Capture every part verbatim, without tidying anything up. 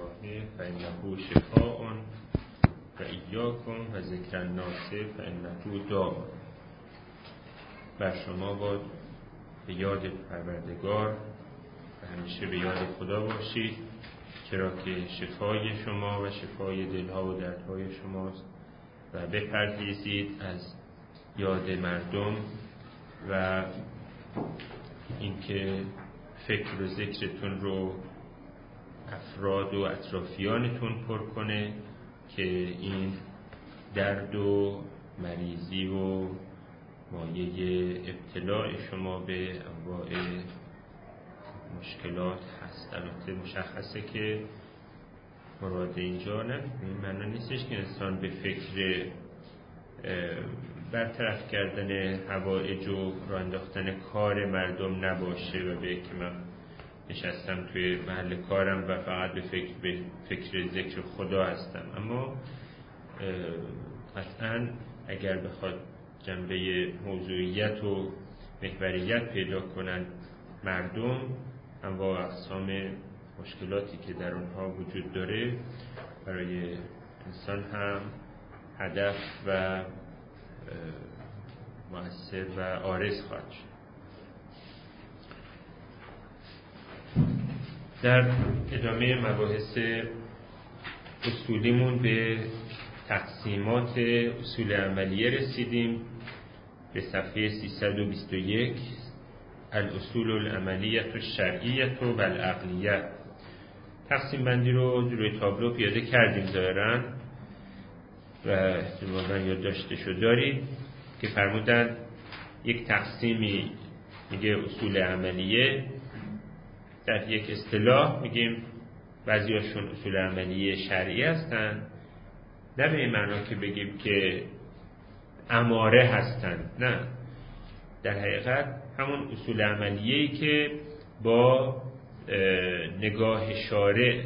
الله فإنه شفاء و ایاکم و ذکر الناس فإنه داء. بر شما باد به یاد پروردگار و همیشه به یاد خدا باشید، چرا که شفای شما و شفای دلها و دردهای شماست، و بپرهیزید از یاد مردم و اینکه فکر و ذکرتون رو افراد و اطرافیانتون پر کنه که این درد و مریضی و مایه ابتلاع شما به انواع مشکلات هست. البته مشخصه که مراد اینجا نه این معنی نیستش که انسان به فکر برطرف کردن حوائج و راه انداختن کار مردم نباشه و به که من نشستم توی محل کارم و فقط به فکر به فکر ذکر خدا هستم. اما قطعاً اگر بخواد جنبه موضوعیت و محوریت پیدا کنن مردم، انواع اقسام مشکلاتی که در اونها وجود داره برای انسان هم هدف و مؤثر و عارض خواهد شد. در ادامه مباحث اصولیمون به تقسیمات اصول عملیه رسیدیم. به صفحه سیصد و بیست و یک الاصول العملیه الشرعیه و العقلیه. تقسیم بندی رو روی تابلو پیاده کردیم ظاهراً و احتمالاً یادداشتشو دارید که فرمودن یک تقسیمی میگه اصول عملیه، در یک اصطلاح میگیم بعضیاشون اصول عملیه شرعی هستن، نه به این معنا که بگیم که اماره هستن، نه، در حقیقت همون اصول عملیه‌ای که با نگاه شارع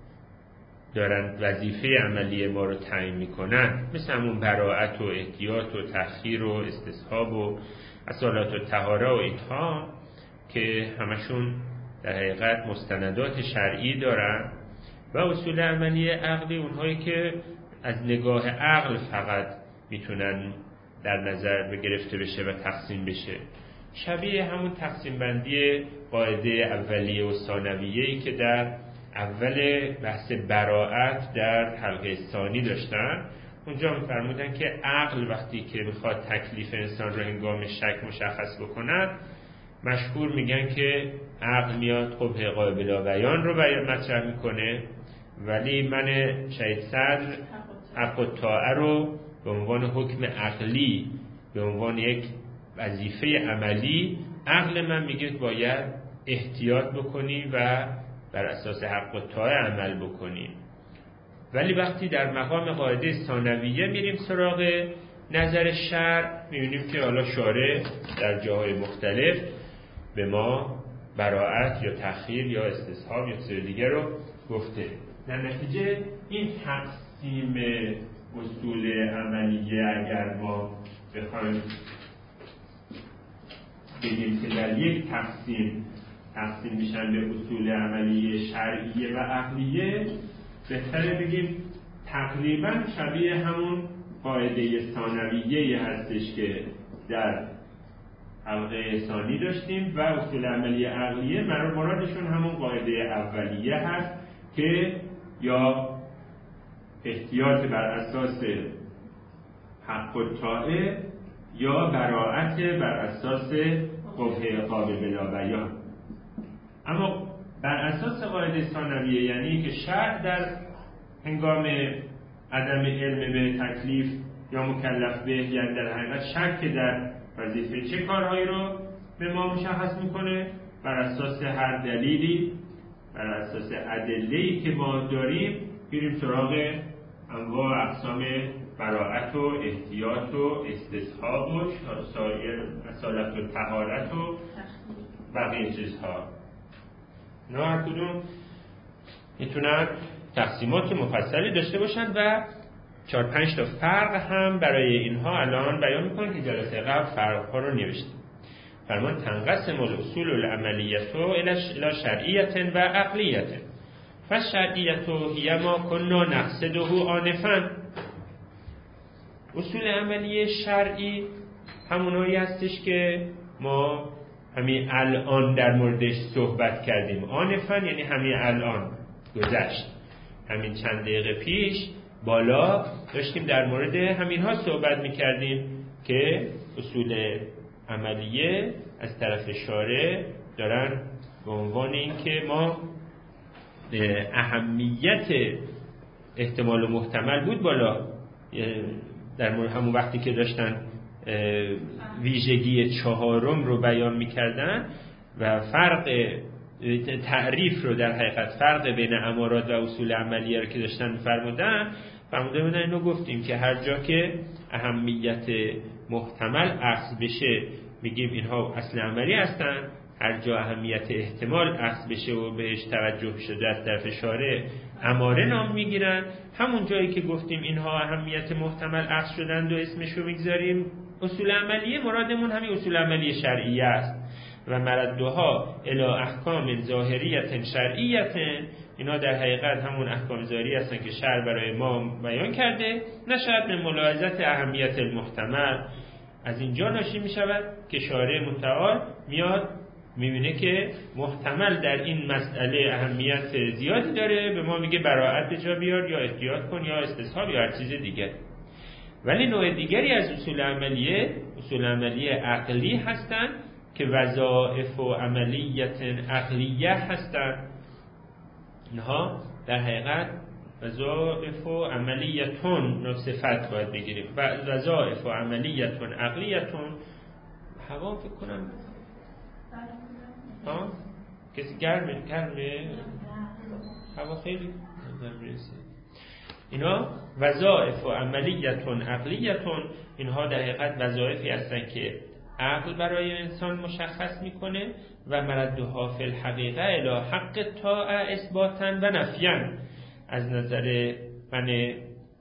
دارن وظیفه عملی ما رو تعیین میکنن، مثل همون براءت و احتیاط و تأخیر و استصحاب و اصالات و طهاره و اینها که همشون در حقیقت مستندات شرعی دارن، و اصول عملی عقلی اونهایی که از نگاه عقل فقط میتونن در نظر گرفته بشه و تقسیم بشه. شبیه همون تقسیم بندی قاعده اولیه و ثانویه‌ای که در اول بحث براءت در حلقه ثانی داشتن. اونجا می‌فرمودن که عقل وقتی که میخواد تکلیف انسان رو هنگام شک مشخص بکنن، مشهور میگن که عقل میاد قبح قابل بیان رو بیان مطرح میکنه، ولی من شهید صدر حق و طاعه رو به عنوان حکم عقلی، به عنوان یک وظیفه عملی، عقل من میگه باید احتیاط بکنی و بر اساس حق و طاعه عمل بکنی. ولی وقتی در مقام قاعده ثانویه میریم سراغ نظر شرع، میبینیم که حالا شارع در جاهای مختلف به ما براءت یا تأخیر یا استصحاب یا چیز دیگر رو گفته. در نتیجه این تقسیم اصول عملیه اگر ما بخوایم بگیم که در یک تقسیم تقسیم میشن به اصول عملیه شرعیه و عقلیه، بهتره بگیم تقریبا شبیه همون قاعده ثانویه هستش که در حلقه ثانی داشتیم، و اصول عملیه عقلیه مرادشون همون قاعده اولیه هست که یا احتیاط بر اساس حق و طاعه یا براءت بر اساس قبح قابل بیان. اما بر اساس قاعده ثانویه یعنی که شرع در هنگام عدم علم به تکلیف یا مکلف به، یعنی در حقیقت شک در وظیفه چه کارهایی رو به ما مشخص میکنه، بر اساس هر دلیلی، بر اساس ادله‌ای که ما داریم بریم سراغ انواع اقسام براءت و احتیاط و استصحاب و سایر اصالت و طهارت و بقیه چیزها. نه هر کدوم میتونن تقسیمات مفصلی داشته باشن و چهار پنج تا فرق هم برای اینها الان بیان میکنن که جلسه قبل فرقها رو نوشتیم. فرمان تنقسم الاصول العملیه الی شرعیه و عقلیه. فالشرعیت هی ما کنا نقصده آنفا. اصول عملی شرعی همونایی هستش که ما همین الان در موردش صحبت کردیم. آنفا یعنی همین الان، گذشت، همین چند دقیقه پیش بالا داشتیم در مورد همین ها صحبت میکردیم که اصول عملیه از طرف شارع دارن به عنوان این که ما اهمیت احتمال و محتمل بود بالا، در مورد همون وقتی که داشتن ویژگی چهارم رو بیان میکردن و فرق تعریف رو، در حقیقت فرق بین امارات و اصول عملیه رو که داشتن فرمودن فرموده بودن. اینو گفتیم که هر جا که اهمیت محتمل اخذ بشه میگیم اینها اصل عملی هستن، هر جا اهمیت احتمال اخذ بشه و بهش توجه شده از طرف شارع اماره نام میگیرن. همون جایی که گفتیم اینها اهمیت محتمل اخذ شدند و اسمش رو میگذاریم اصول عملیه، مرادمون همین اصول عملی شرعیه است. و مردها الی احکام ظاهریت شرعیت، اینا در حقیقت همون احکام ظاهری هستن که شرع برای ما بیان کرده، نشأت من ملاحظت اهمیت المحتمل. از اینجا ناشی می شود که شارع متعال میاد میبینه که محتمل در این مسئله اهمیت زیادی داره، به ما میگه براءت به جا بیار یا احتیاط کن یا استصحاب یا هر چیز دیگه. ولی نوع دیگری از اصول عملیه اصول عملیه عقلی هستند که وظایف و عملیت عقلیه هستند. اینها در حقیقت وظایف و عملیتون صفت باید بگیریم. و وظایف و عملیتون عقلیتون. هوا فکر کنم ها کسی گرمه گرمه هوا خیلی نمیرسه. اینا وظایف و عملیتون عقلیتون، اینها در حقیقت وظایفی هستن که عقل برای انسان مشخص میکنه و مردها فی الحقیقه الی حق طاعه اثباتا و نفیا. از نظر من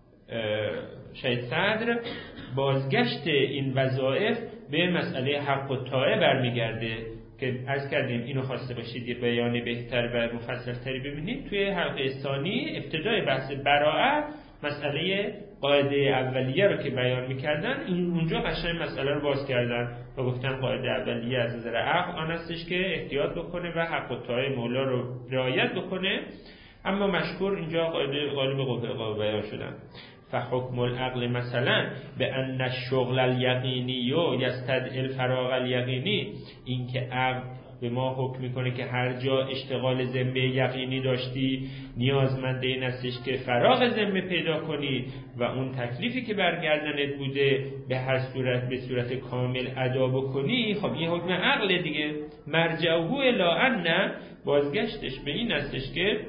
شهید صدر بازگشت این وظایف به مسئله حق و طاعه برمیگرده که عرض کردیم اینو خواسته باشید یه بیان بهتر و مفصل‌تری ببینید توی حلقه ثانی ابتدای بحث براءه مسئله قاعده اولیه رو که بیان می‌کردن، این اونجا قشنگ مسئله رو باز کردن و گفتن قاعده اولیه از نظر عقل آن هستش که احتیاط بکنه و حق و طاعه مولا رو رعایت بکنه، اما مشکور اینجا قاعده غالب قوه بیان شدن. فحکم العقل مثلا به ان الشغل الیقینی یستدعی الفراغ الیقینی، این که عقل به ما حکم میکنه که هر جا اشتغال ذمه یقینی داشتی نیازمند این هستش که فراغ ذمه پیدا کنی و اون تکلیفی که برگردنت بوده به هر صورت به صورت کامل ادا بکنی. خب این حکم عقل دیگه. مرجعه الی ان، بازگشتش به این هستش که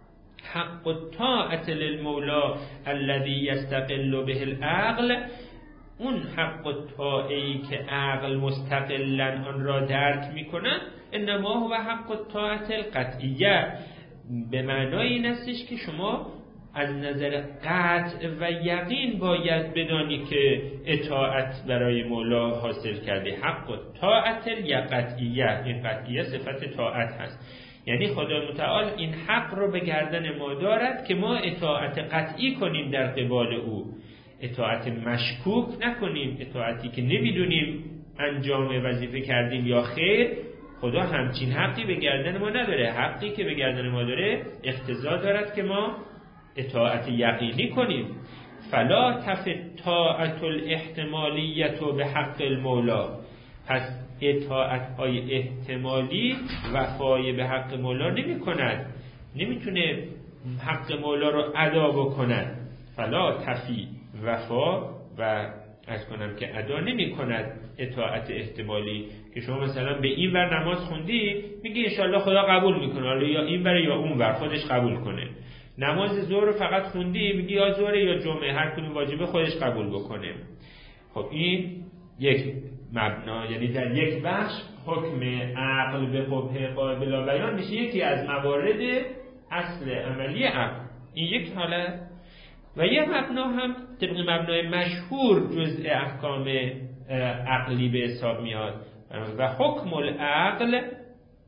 حق الطاعة للمولا الذي يستقل به العقل، اون حق الطاعه‌ای که عقل مستقلاً آن را درک می‌کند، انما هو حق الطاعة القطعیه، به معنای این استش که شما از نظر قطع و یقین باید بدانی که اطاعت برای مولا حاصل کرده. حق الطاعة القطعیه، این قطعیه صفت طاعت هست، یعنی خدا متعال این حق رو به گردن ما دارد که ما اطاعت قطعی کنیم در قبال او، اطاعت مشکوک نکنیم، اطاعتی که نمیدونیم انجام وظیفه کردیم یا خیر. خدا همچین حقی به گردن ما نداره. حقی که به گردن ما داره اقتضا دارد که ما اطاعت یقینی کنیم. فلا تفت طاعت الاحتمالیت به حق المولا، پس اطاعت های احتمالی وفای به حق مولا نمی کند، نمیتونه حق مولا رو ادا بکند. فلا تفی وفا و از کنم که ادا نمی کند اطاعت احتمالی، که شما مثلا به این ور نماز خوندی میگی انشالله خدا قبول میکنه، حالا یا این ور یا اون ور خودش قبول کنه. نماز ظهر فقط خوندی میگی یا ظهر یا جمعه هر کدوم واجبه خودش قبول بکنه. خب این یک مبنا، یعنی در یک بخش حکم عقل به قبح قابل بیان میشه یکی از موارد اصل عملی عقل، این یک حالت. و یک مبنا هم طبق مبنای مشهور جزء احکام عقلی به حساب میاد و حکم العقل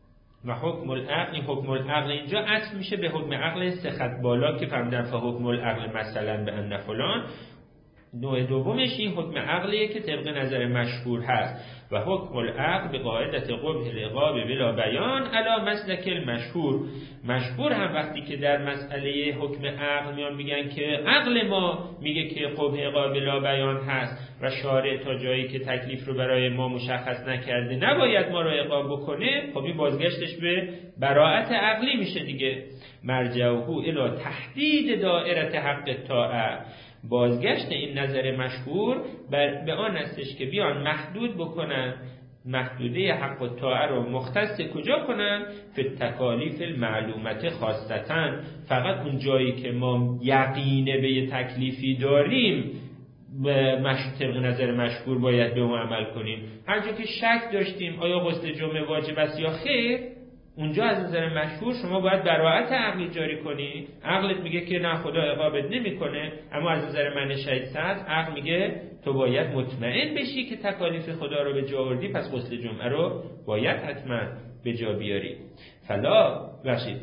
و حکم العقل، این حکم العقل اینجا عطف میشه به حکم عقل سه خط بالا که فهمیدن فحکم العقل مثلا به ان فلان. نوع دومش این حکم عقلیه که طبق نظر مشهور هست و حکم العقل به قاعدت قبح العقاب بلا بیان علی مسلک المشهور. مشهور هم وقتی که در مسئله حکم عقل میان میگن که عقل ما میگه که قبح عقاب بلا بیان هست و شارع تا جایی که تکلیف رو برای ما مشخص نکرده نباید ما رو عقاب بکنه، خب این بازگشتش به براءت عقلی میشه دیگه. مرجعه الی تحدید دایره حق الطاعه، بازگشت این نظر مشهور به آن استش که بیان محدود بکنن، محدوده حق و طاعه رو مختص کجا کنن؟ فی تکالیف المعلومت خاصتاً، فقط اون جایی که ما یقینه به یه تکلیفی داریم طبق نظر مشهور باید به اون عمل کنیم. هر جا که شک داشتیم آیا غسل جمعه واجب است یا خیر، اونجا از نظر مشهور شما باید براءت عقلی جاری کنی. عقلت میگه که نه خدا عقابت نمیکنه، اما از نظر من شهید صدر عقل میگه تو باید مطمئن بشی که تکالیف خدا رو به جا آوردی، پس غسل جمعه رو باید حتما به جا بیاری. فلا بخشید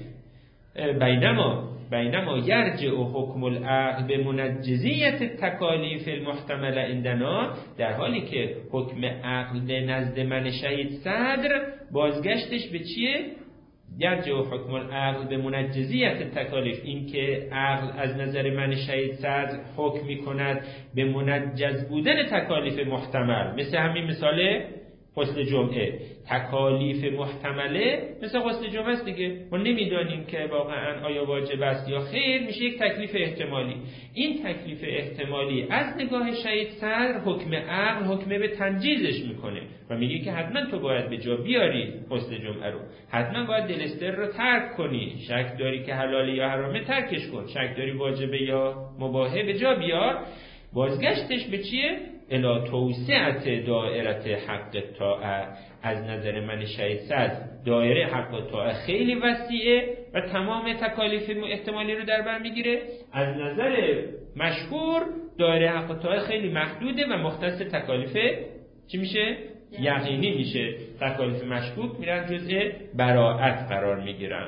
بینما بینما یرجع حکم العقل به منجزیت تکالیف المحتمل عندنا، در حالی که حکم عقل نزد من شهید صدر بازگشتش به چیه؟ یرجع حکم العقل به منجزیت تکالیف، این که عقل از نظر من شهید صدر حکم می کند به منجز بودن تکالیف محتمل، مثل همین مثال غسل جمعه. تکالیف محتمله مثل غسل جمعه است دیگه، ما نمیدانیم که واقعا آیا واجب است یا خیر، میشه یک تکلیف احتمالی. این تکلیف احتمالی از نگاه شهید صدر حکم عقل حکم به تنجیزش میکنه و میگه که حتما تو باید به جا بیاری غسل جمعه رو، حتما باید دلستر رو ترک کنی، شک داری که حلاله یا حرامه ترکش کن، شک داری واجبه یا مباحه به جا بیار. بازگشتش به چیه؟ الی توسعت دایره حق الطاعه، از نظر من شهید صدر دایره حق الطاعه خیلی وسیعه و تمام تکالیف احتمالی رو در بر میگیره. از نظر مشهور دایره حق الطاعه خیلی محدوده و مختص تکالیف چی میشه؟ یقینی میشه. تکالیف مشکوک میرن جزء براءت قرار میگیرن.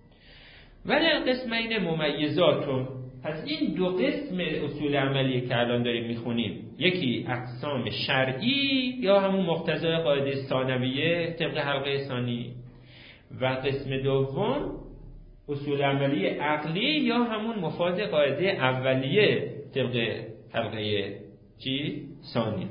ولی قسمین ممیزاتون، پس این دو قسم اصول عملی که الان داریم میخونیم، یکی اقسام شرعی یا همون مقتضای قاعده ثانویه طبق حلقه ثانی، و قسم دوم اصول عملی عقلی یا همون مفاد قاعده اولیه طبق حلقه چی؟ ثانی.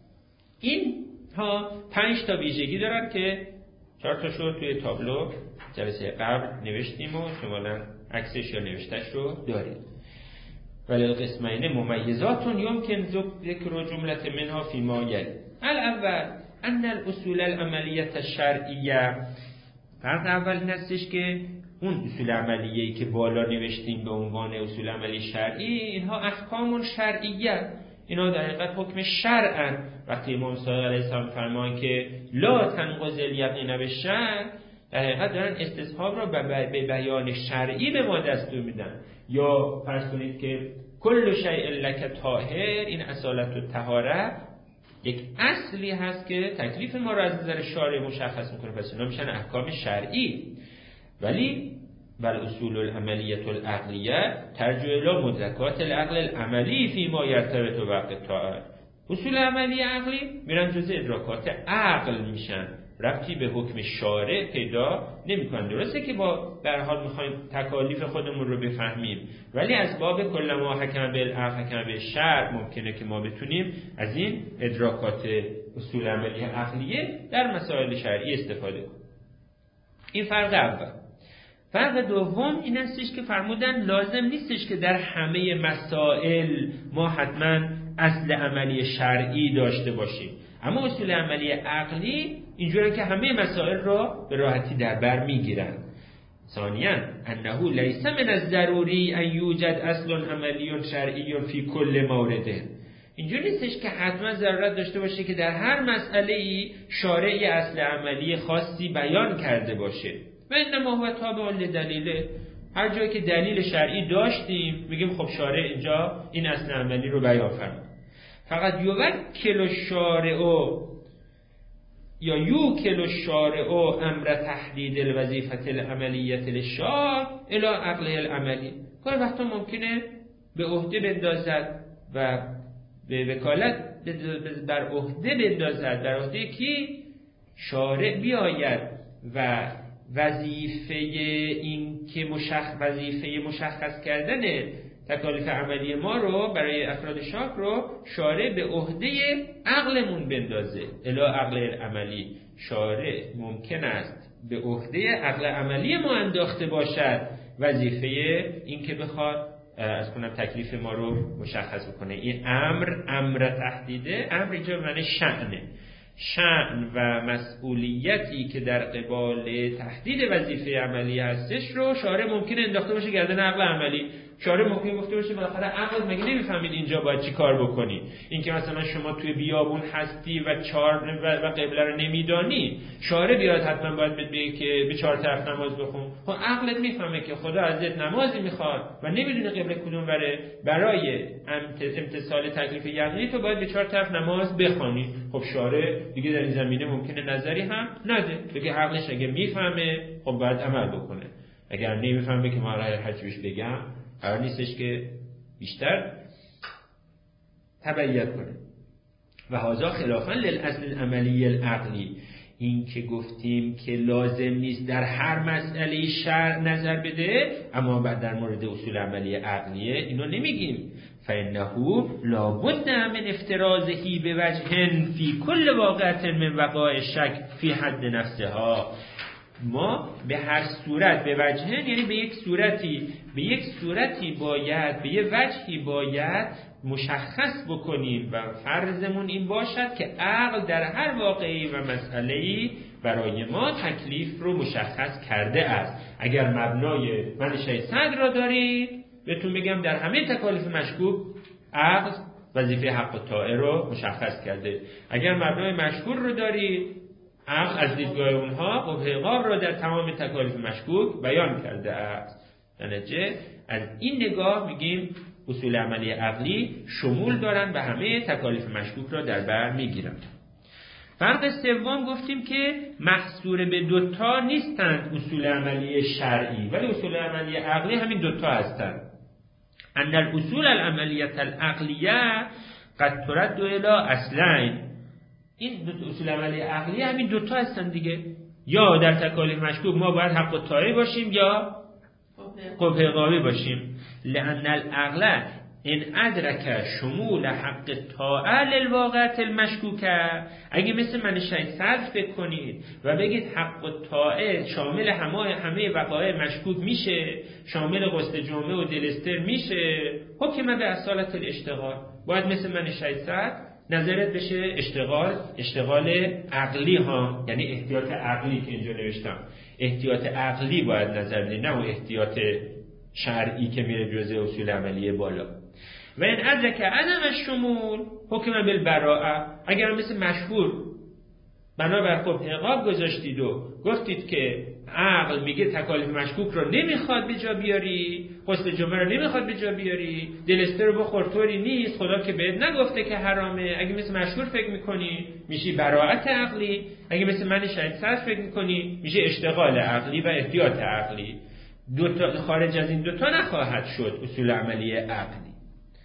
این ها پنج تا ویژگی دارن که چهار تاشو توی تابلو جلسه قبل نوشتیم و شمالا عکسش یا نوشتش رو دارید. ولی القسمین ممیزات یمکن ذکر جملة منها فيما يلي. الاول ان الاصول العملیه الشرعیه، فرق اول این هستش که اون اصول عملیه‌ای که بالا نوشتیم به عنوان اصول عملی شرعی، اینها احکام شرعیه، اینا در حقیقت حکم شرعن. وقتی امام صادق علیه السلام فرمان که لا تنقض الیقین بالشرع، در حقیقت دارن استصحاب را به بیان شرعی به ما دستور میدن. یا فرض کنید که کل شیء لک طاهر، این اصالت و طهاره یک اصلی هست که تکلیف ما را از نظر شارع مشخص میکنه، پس اینا میشن احکام شرعی. ولی بل اصول العملیه العقلیه ترجع الی مدرکات العقل العملی فیما یرتبط بوقت الطاعه. اصول عملی عقلی میرن جزء ادراکات عقل میشن، ربطی به حکم شارع پیدا نمیکنن. درسته که با در حال میخوایم تکالیف خودمون رو بفهمیم، ولی از باب کل ما حکم بالعقل حکم بالشرع ممکنه که ما بتونیم از این ادراکات اصول عملی عقلیه در مسائل شرعی استفاده کنیم. این فرق اول. فرق دوم این استش که فرمودن لازم نیستش که در همه مسائل ما حتما اصل عملی شرعی داشته باشیم، اما اصول عملی عقلی اینجوری که همه مسائل را به راحتی در بر میگیرن. ثانیاً انه لیس من الضروری ان یوجد اصل عملی شرعی فی کل مورد، اینجوری نیستش که حتما ضرورت داشته باشه که در هر مسئله‌ای شارع اصل عملی خاصی بیان کرده باشه. و انما هو تابع لدلیل، هر جایی که دلیل شرعی داشتیم میگیم خب شارع اینجا این اصل عملی رو بیان فرمود. فقط یوکل الشارع یا یوکل الشارع امر تحدید الوظیفه العملیه للشارع الی عقله العملی. گاهی وقتا ممکنه به عهده بندازد و به وکالت بر عهده بندازد، بر عهده کی؟ شارع بیاید و وظیفه این که مشخص وظیفه مشخص کردن تکالیف عملی ما رو برای افراد شاک رو شارع به عهده عقلمون بندازه. الی عقل العملی، شارع ممکن است به عهده عقل عملی ما انداخته باشد وظیفه این که بخواد از کنم تکلیف ما رو مشخص بکنه. این امر امر تحدیده، امر اینجا معنی شأنه، شأن و مسئولیتی که در قبال تحدید وظیفه عملی هستش رو شارع ممکنه انداخته باشه گردن عقل عملی. شارع ممکنه گفته باشه بالاخره عقل مگه نمیفهمید اینجا باید چی کار بکنی؟ اینکه مثلا شما توی بیابون هستی و چهار و قبله رو نمیدانی، شارع بیاد حتما باید بگه که به چهار طرف نماز بخون. خب عقلت میفهمه که خدا ازت نمازی میخواد و نمیدونه قبله کدوم بره، برای امتثال تکلیف یقینی تو باید به چهار طرف نماز بخوانی. خب شارع دیگه در این زمینه ممکنه نظری هم نده، بگه عقلش اگه میفهمه خب باید عمل بکنه، اگر نمیفهمه که ما هر چی بهش بگم قرار نیستش که بیشتر تبعیت کنه. و هذا خلافا للاصل العملی العقلی، این که گفتیم که لازم نیست در هر مسئله شرع نظر بده، اما بعد در مورد اصول عملی عقلیه اینو نمیگیم. فانه لابد من افترازه بوجه فی کل واقعه من وقائع الشک فی حد نفسها. ما به هر صورت به وجه یعنی به یک صورتی به یک صورتی باید به یک وجهی باید مشخص بکنیم و فرضمون این باشد که عقل در هر واقعی و مسئله‌ای برای ما تکلیف رو مشخص کرده است. اگر مبنای منشأ صدر را دارید، بهتون بگم در همه تکالیف مشکوک عقل وظیفه حق الطاعه رو مشخص کرده. اگر مبنای مشکور رو دارید، عقل از دیدگاه اونها قبح عقاب را در تمام تکالیف مشکوک بیان کرده است. درنچه از این نگاه میگیم اصول عملی عقلی شمول دارن و همه تکالیف مشکوک را در بر میگیرن. فرق سوم گفتیم که محصور به دوتا نیستند اصول عملی شرعی، ولی اصول عملی عقلی همین دوتا هستند. ان الاصول العملیه العقلیه قد ترد الی اصلین. این دو اصول عملی عقلی همین دوتا هستن دیگه، یا در تکالیف مشکوک ما باید حق الطاعه باشیم یا قبح عقابی باشیم. لان العقل ان ادرک شمول حق الطاعه للواقعه المشکوکه، اگه مثل منشأ صدر فکر کنید و بگید حق الطاعه شامل همه همه وقایع مشکوک میشه، شامل غسل جمعه و دلستر میشه، حکم به اصالت الاشتغال، باید مثل منشأ صدر نظرت بشه اشتغال اشتغال عقلی ها، یعنی احتیاط عقلی که اینجا نوشتم، احتیاط عقلی باید نظر بدی، نه اون احتیاط شرعی که میره جزء اصول عملی بالا. و این ادرک عدم الشمول حکم بالبراءه، اگر مثل مشهور بنابر قبح عقاب گذاشتید و گفتید که عقل میگه تکالیف مشکوک رو نمیخواد به جا بیاری، غسل جمعه رو نمیخواد به جا بیاری، دلستر رو بخور طوری نیست، خدا که بهت نگفته که حرامه، اگه مثل مشهور فکر میکنی میشی براءت عقلی، اگه مثل من شاید صد فکر میکنی میشه اشتغال عقلی و احتیاط عقلی. دو تا خارج از این دوتا نخواهد شد اصول عملی عقلی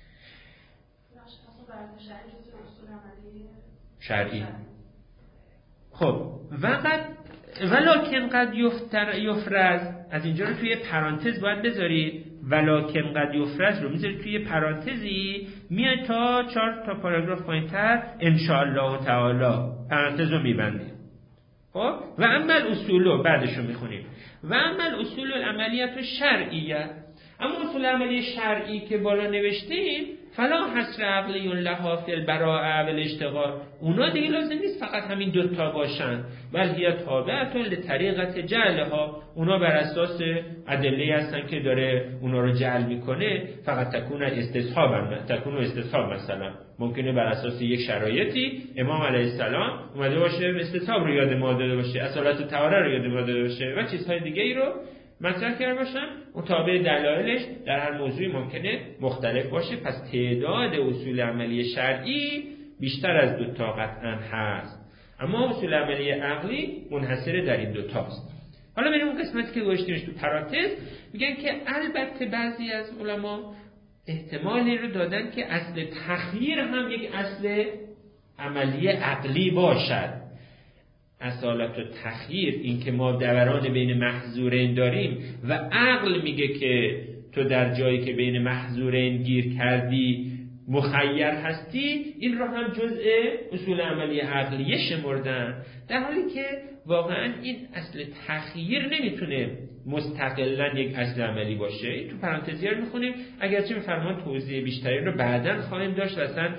شرعی. خب وقت ولکن قد یفتر یفرز، از اینجا رو توی پرانتز باید بذارید، ولکن قد یفرز رو میذارید توی پرانتزی، میاد تا چهار تا پاراگراف پایینتر ان شاء الله تعالی پرانتز رو میبندید. خب و اما الاصول بعدش رو میخونیم، و اما الاصول العملیه شرعیه، اما اصول عملی شرعی که بالا نوشتیم فلا حصر عقلی لها فی البراءه و الاشتغال، اونا دیگه لازم نیست فقط همین دوتا باشن، بل هی تابعه لطریقه جعلها، اونا بر اساس ادله هستن که داره اونا رو جعل میکنه. فقط تکون استصحاب تکون استصحاب مثلا ممکنه بر اساس یک شرایطی امام علیه السلام اومده باشه استصحاب رو یاد ما داده باشه، اصالت طهاره رو یاد ما داده باشه و چیزهای دیگه ای رو مطرح کرده باشن، اون تابع دلایلش در هر موضوعی ممکنه مختلف باشه. پس تعداد اصول عملی شرعی بیشتر از دو تا قطعا هست، اما اصول عملی عقلی منحصر در این دو تاست. حالا بریم اون قسمتی که گذاشتیمش تو پرانتز، میگن که البته بعضی از علما احتمالی رو دادن که اصل تخییر هم یک اصل عملی عقلی باشد. اصالت و تخییر، این که ما دوران بین محظورین داریم و عقل میگه که تو در جایی که بین محظورین گیر کردی مخیر هستی، این رو هم جزء اصول عملی عقلیه شمردن، در حالی که واقعا این اصل تخییر نمیتونه مستقلاً یک اصل عملی باشه. این تو پرانتزی رو میخونیم، اگرچه میفرمان توضیح بیشتری رو بعداً خواهیم داشت و اصلا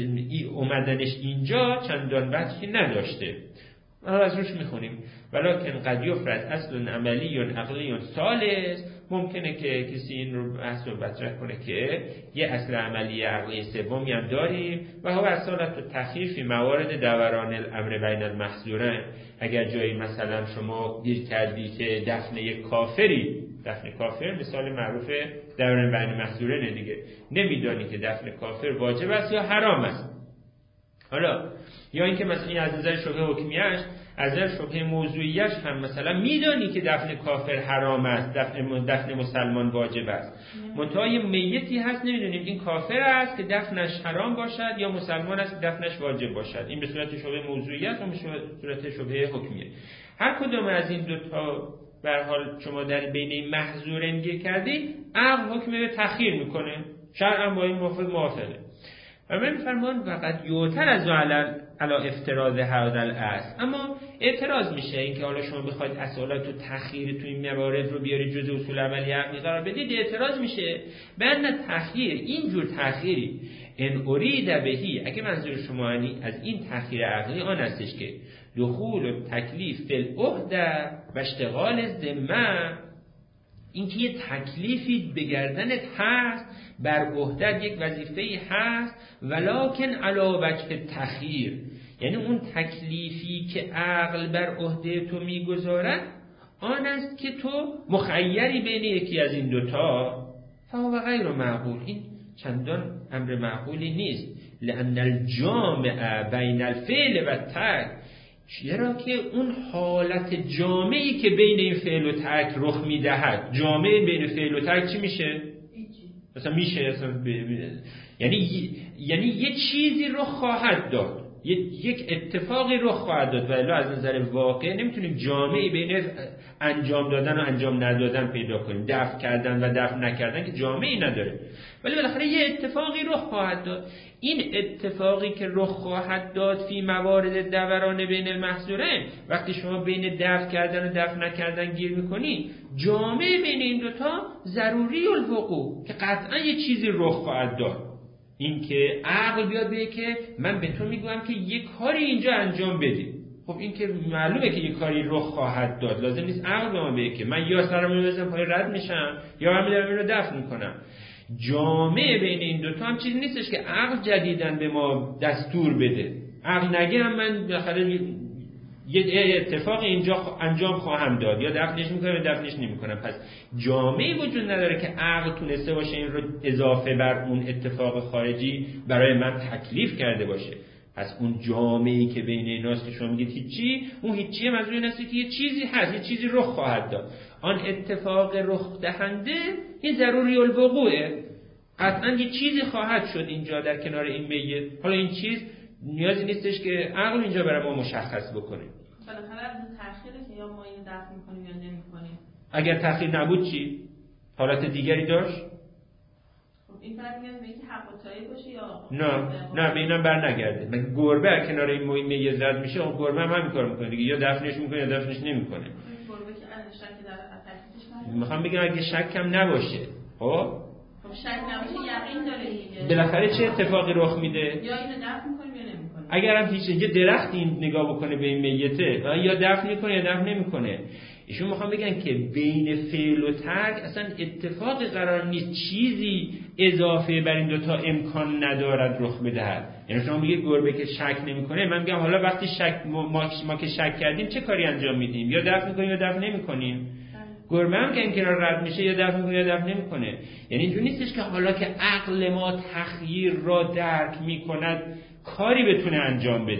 اومدنش اینجا چندان وجهی نداشته. حالا از روش میخونیم ولکن قد یفرض اصل عملی عقلی ثالث. ممکنه که کسی این رو بحث و مطرح کنه که یه اصل عملی عقلی سومی هم داریم و هو اصالت و تخییر فی موارد دوران الامر بین المحظورین. اگر جایی مثلا شما گیر کردی که دفن یک کافری، دفن کافر مثال معروف دوران بین المحظورین دیگه، نمیدانی که دفن کافر واجب است یا حرام است. حالا یا اینکه مثلا این از نظر شبهه حکمیش، از نظر شبهه موضوعیش هم مثلا میدانی که دفن کافر حرام است، دفن دفن مسلمان واجب است، منتها یه میتی هست نمیدونیم این کافر است که دفنش حرام باشد یا مسلمان است که دفنش واجب باشد. این به صورت شبهه موضوعیت و به صورت شبهه حکمیه. هر کدوم از این دو تا به هر حال شما در بین محظورین گیر کردی، عقل حکم به تخییر میکنه، شرعا با این موافق موافقه. و من فرمان وقت یوتر از علی علی افتراض هذا الاصل. اما اعتراض میشه اینکه حالا شما بخواید اصالت و تخییر تو این موارد رو بیاری جزء اصول عملی عقلی قرار بدید، اعتراض میشه به ان تخییر، این جور تخییری ان ارید بهی، اگه منظور شما از این تخییر عقلی آن استش که دخول و تکلیف فی العهده و اشتغال الذمه، اینکه یه تکلیفی به گردنت هست، بر عهده یک وظیفه‌ای هست، ولکن علی وجه تخییر، یعنی اون تکلیفی که عقل بر عهده تو میگذارد آن است که تو مخیری بین یکی از این دوتا، فهو غیر معقول، این چندان امر معقولی نیست. لأن الجامع بین الفعل و ترک، چرا که اون حالت جامعی که بین این فعل و ترک رخ میدهد، جامع بین فعل و ترک چی میشه؟ مثلا میشه اصلا ب... یعنی یعنی یه چیزی رخ خواهد داد، یک اتفاقی رخ خواهد داد، ولی از نظر واقع نمیتونیم جامعی بین انجام دادن و انجام ندادن پیدا کنیم. دفع کردن و دفع نکردن که جامعی نداره، ولی بالاخره یه اتفاقی رخ خواهد داد. این اتفاقی که رخ خواهد داد فی موارد دوران بین المحظورین، وقتی شما بین دفع کردن و دفع نکردن گیر میکنی، جامع بین این دوتا ضروری الوقوع که قطعا یه چیزی رخ خواهد داد. این که عقل بیاد بگه که من به تو میگم که یه کاری اینجا انجام بدی، خب این که معلومه که یه کاری رخ خواهد داد، لازم نیست عقل به ما بگه که من یا سرم رو بزنم پای رد میشم یا من میرم این رو دفع میکنم. جامع بین این دوتا هم چیزی نیستش که عقل جدیدن به ما دستور بده. عقل نگه هم من بالاخره یه اتفاق اینجا انجام خواهم داد، یا دفنش میکنم یا دفنش نمیکنم. پس جامعی وجود نداره که عقل تونسته باشه این رو اضافه بر اون اتفاق خارجی برای من تکلیف کرده باشه. پس اون جامعی که بین ایناست که شما میگید هیچی، اون هیچی منظور این است که یه چیزی هست، یه چیزی رخ خواهد داد. آن اتفاق رخ دهنده این ضروری الوقوعه، قطعا یه چیزی خواهد شد اینجا در کنار این میت. حالا این چیز نیازی نیستش که عقل اینجا برای ما مشخص بکنه. بالاخره از تأخیره که یا ما اینو دفع می‌کنیم یا نمی‌کنیم. اگر تأخیر نبود چی؟ حالت دیگری داشت؟ خب این فرق میاد به اینکه حق و تایی باشه یا نه نه به اینم برنگرده. مگه گربه از کنار این میت رد میشه، اون گربه هم همین کارو میکنه دیگه، یا دفنش میکنه یا دفنش نمیکنه. گربه که الان شک در تکلیفش نداره. میخوام بگم اگه شک هم نباشه، خب خب شک نباشه یقین داره دیگه. بالاخره چه اتفاقی رخ میده؟ یا اینو دفن می‌کنیم یا نمی‌کنیم. اگر هم هیچ یه درختی این نگاه بکنه به این میته، یا دفن میکنه یا دفن نمیکنه. ایشون میخوام بگن که بین فعل و ترک اصلا اتفاقی قرار نیست چیزی اضافه بر این دوتا امکان ندارد رخ بدهد. یعنی شما میگید گربه که شک نمیکنه، من میگم حالا وقتی شک ما, ما که شک کردیم چه کاری انجام میدیم؟ یا دفن میکنیم یا دفن نمیکنیم. گربه هم که این کنار رد میشه یا دفن میکنه یا دفن نمیکنه. یعنی اینجوری نیستش که حالا که عقل ما تخییر را درک میکند کاری بتونه انجام بده.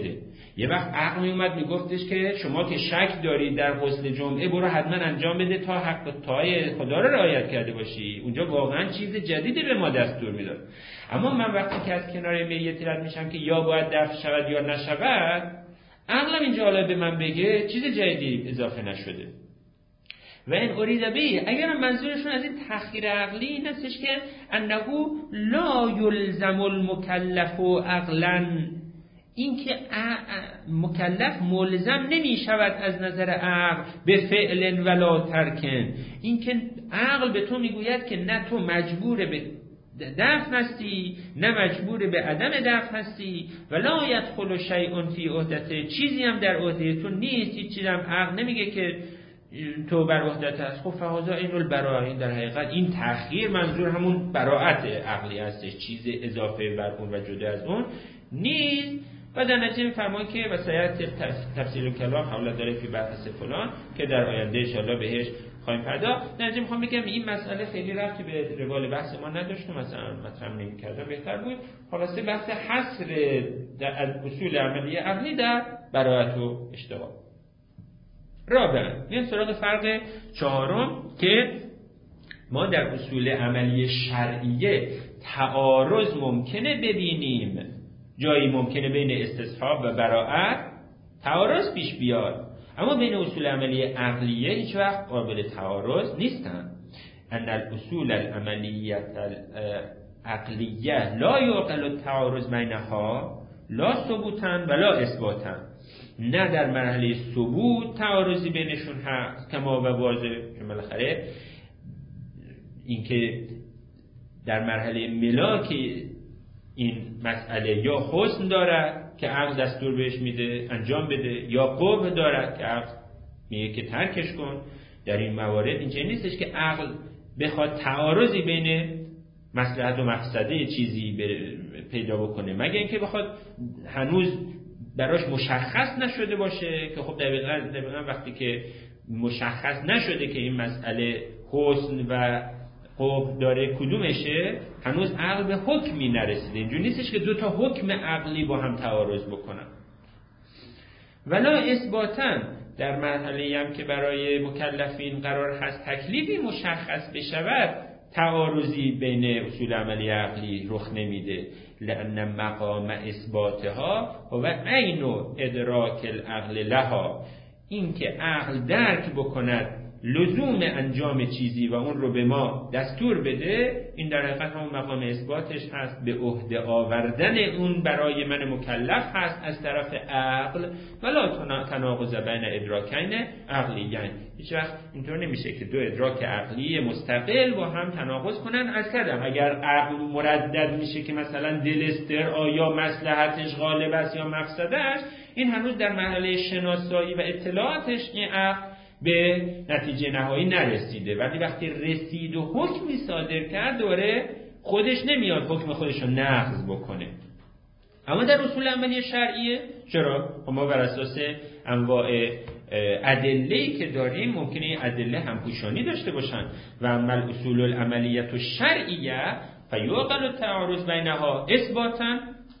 یه وقت عقل میومد میگفتش که شما که شک دارید در غسل جمعه برو حتما انجام بده تا حق تای خدا رو رعایت کرده باشی. اونجا واقعا چیز جدیدی به ما دستور میداد. اما من وقتی که از کنار میت رد میشم که یا باید دفن شود یا نشود، عقلم اینجا حالا به من بگه چیز جدیدی اضافه نشده. و این ارید به، اگر منظورشون از این تأخیر عقلی این هستش که انه لا یلزم المکلف عقلا، این که مکلف ملزم نمی شود از نظر عقل به فعل ولا ترکن، این که عقل به تو میگوید که نه تو مجبور به دفن هستی نه مجبور به عدم دفن هستی، ولا یدخل شیء فی عهدته، چیزی هم در عهده تو نیست، هیچ چیزی هم عقل نمیگه که تو بر عهدت هست. خب فهذا عین البراءه، این در حقیقت این تأخیر منظور همون براءت عقلی هستش، چیز اضافه بر اون و جدا از اون نیست. و در نتیجه می‌فرمایند که وسایت تفسیر کلام حواله داره فی بحث فلان که در آینده ان شاءالله بهش خواهیم پرداخت. در نتیجه می‌خوام بگم این مسئله خیلی ربطی به روال بحث ما نداشته، مثلا مطرح نمی‌کردم بهتر بود. خلاصه بحث حصر در اصول عملی عقلی در براءت و اشتباه. رابعا میان سراغ فرق چهارم که ما در اصول عملی شرعیه تعارض ممکنه ببینیم، جایی ممکنه بین استصحاب و براءت تعارض پیش بیاد، اما بین اصول عملی عقلیه هیچ وقت قابل تعارض نیستن. ان الاصول العملیه العقلیه لا یعقل التعارض بینها لا ثبوتا ولا اثباتا، نه در مرحله ثبوت تعارضی بینشون هست کما و واضح، که بالاخره اینکه در مرحله ملاک این مسئله یا حسن دارد که عقل دستور بهش میده انجام بده، یا قبح دارد که عقل میگه که ترکش کن. در این موارد اینجا نیستش که عقل بخواد تعارضی بین مصلحت و مفسده چیزی پیدا بکنه، مگر اینکه بخواد هنوز براش مشخص نشده باشه که خب دقیقاً دقیقاً وقتی که مشخص نشده که این مسئله حسن و قبح داره کدومشه، هنوز عقل به حکمی نرسیده. اینجوری نیستش که دو تا حکم عقلی با هم تعارض بکنن. ولا اثباتاً در مرحله هم که برای مکلفین قرار هست تکلیفی مشخص بشود، تعارضی بین اصول عملی عقلی رخ نمیده. لأن مقام اثباتها و عین ادراک العقل لها، این که عقل درک بکند لزوم انجام چیزی و اون رو به ما دستور بده، این در حقیقت همون مقام اثباتش هست، به عهده آوردن اون برای من مکلف هست از طرف عقل. ولا تناقض بین ادراکین عقلیین، هیچ وقت اینطور نمیشه که دو ادراک عقلی مستقل با هم تناقض کنن. از کردم اگر عقل مردد میشه که مثلا دلستر آیا مصلحتش غالب است یا مفسدش، این هنوز در مرحله شناسایی و اطلاعاتش این عقل به نتیجه نهایی نرسیده، ولی وقتی رسید و حکمی صادر کرد دوره خودش نمیاد حکم خودش رو نقض بکنه. اما در اصول عملی شرعیه چرا؟ ما بر اساس انواع ادله‌ای که داریم ممکنه این ادله همپوشانی داشته باشن. و اما الاصول العملیه الشرعیه فیعقل التعارض بینها اثباتا،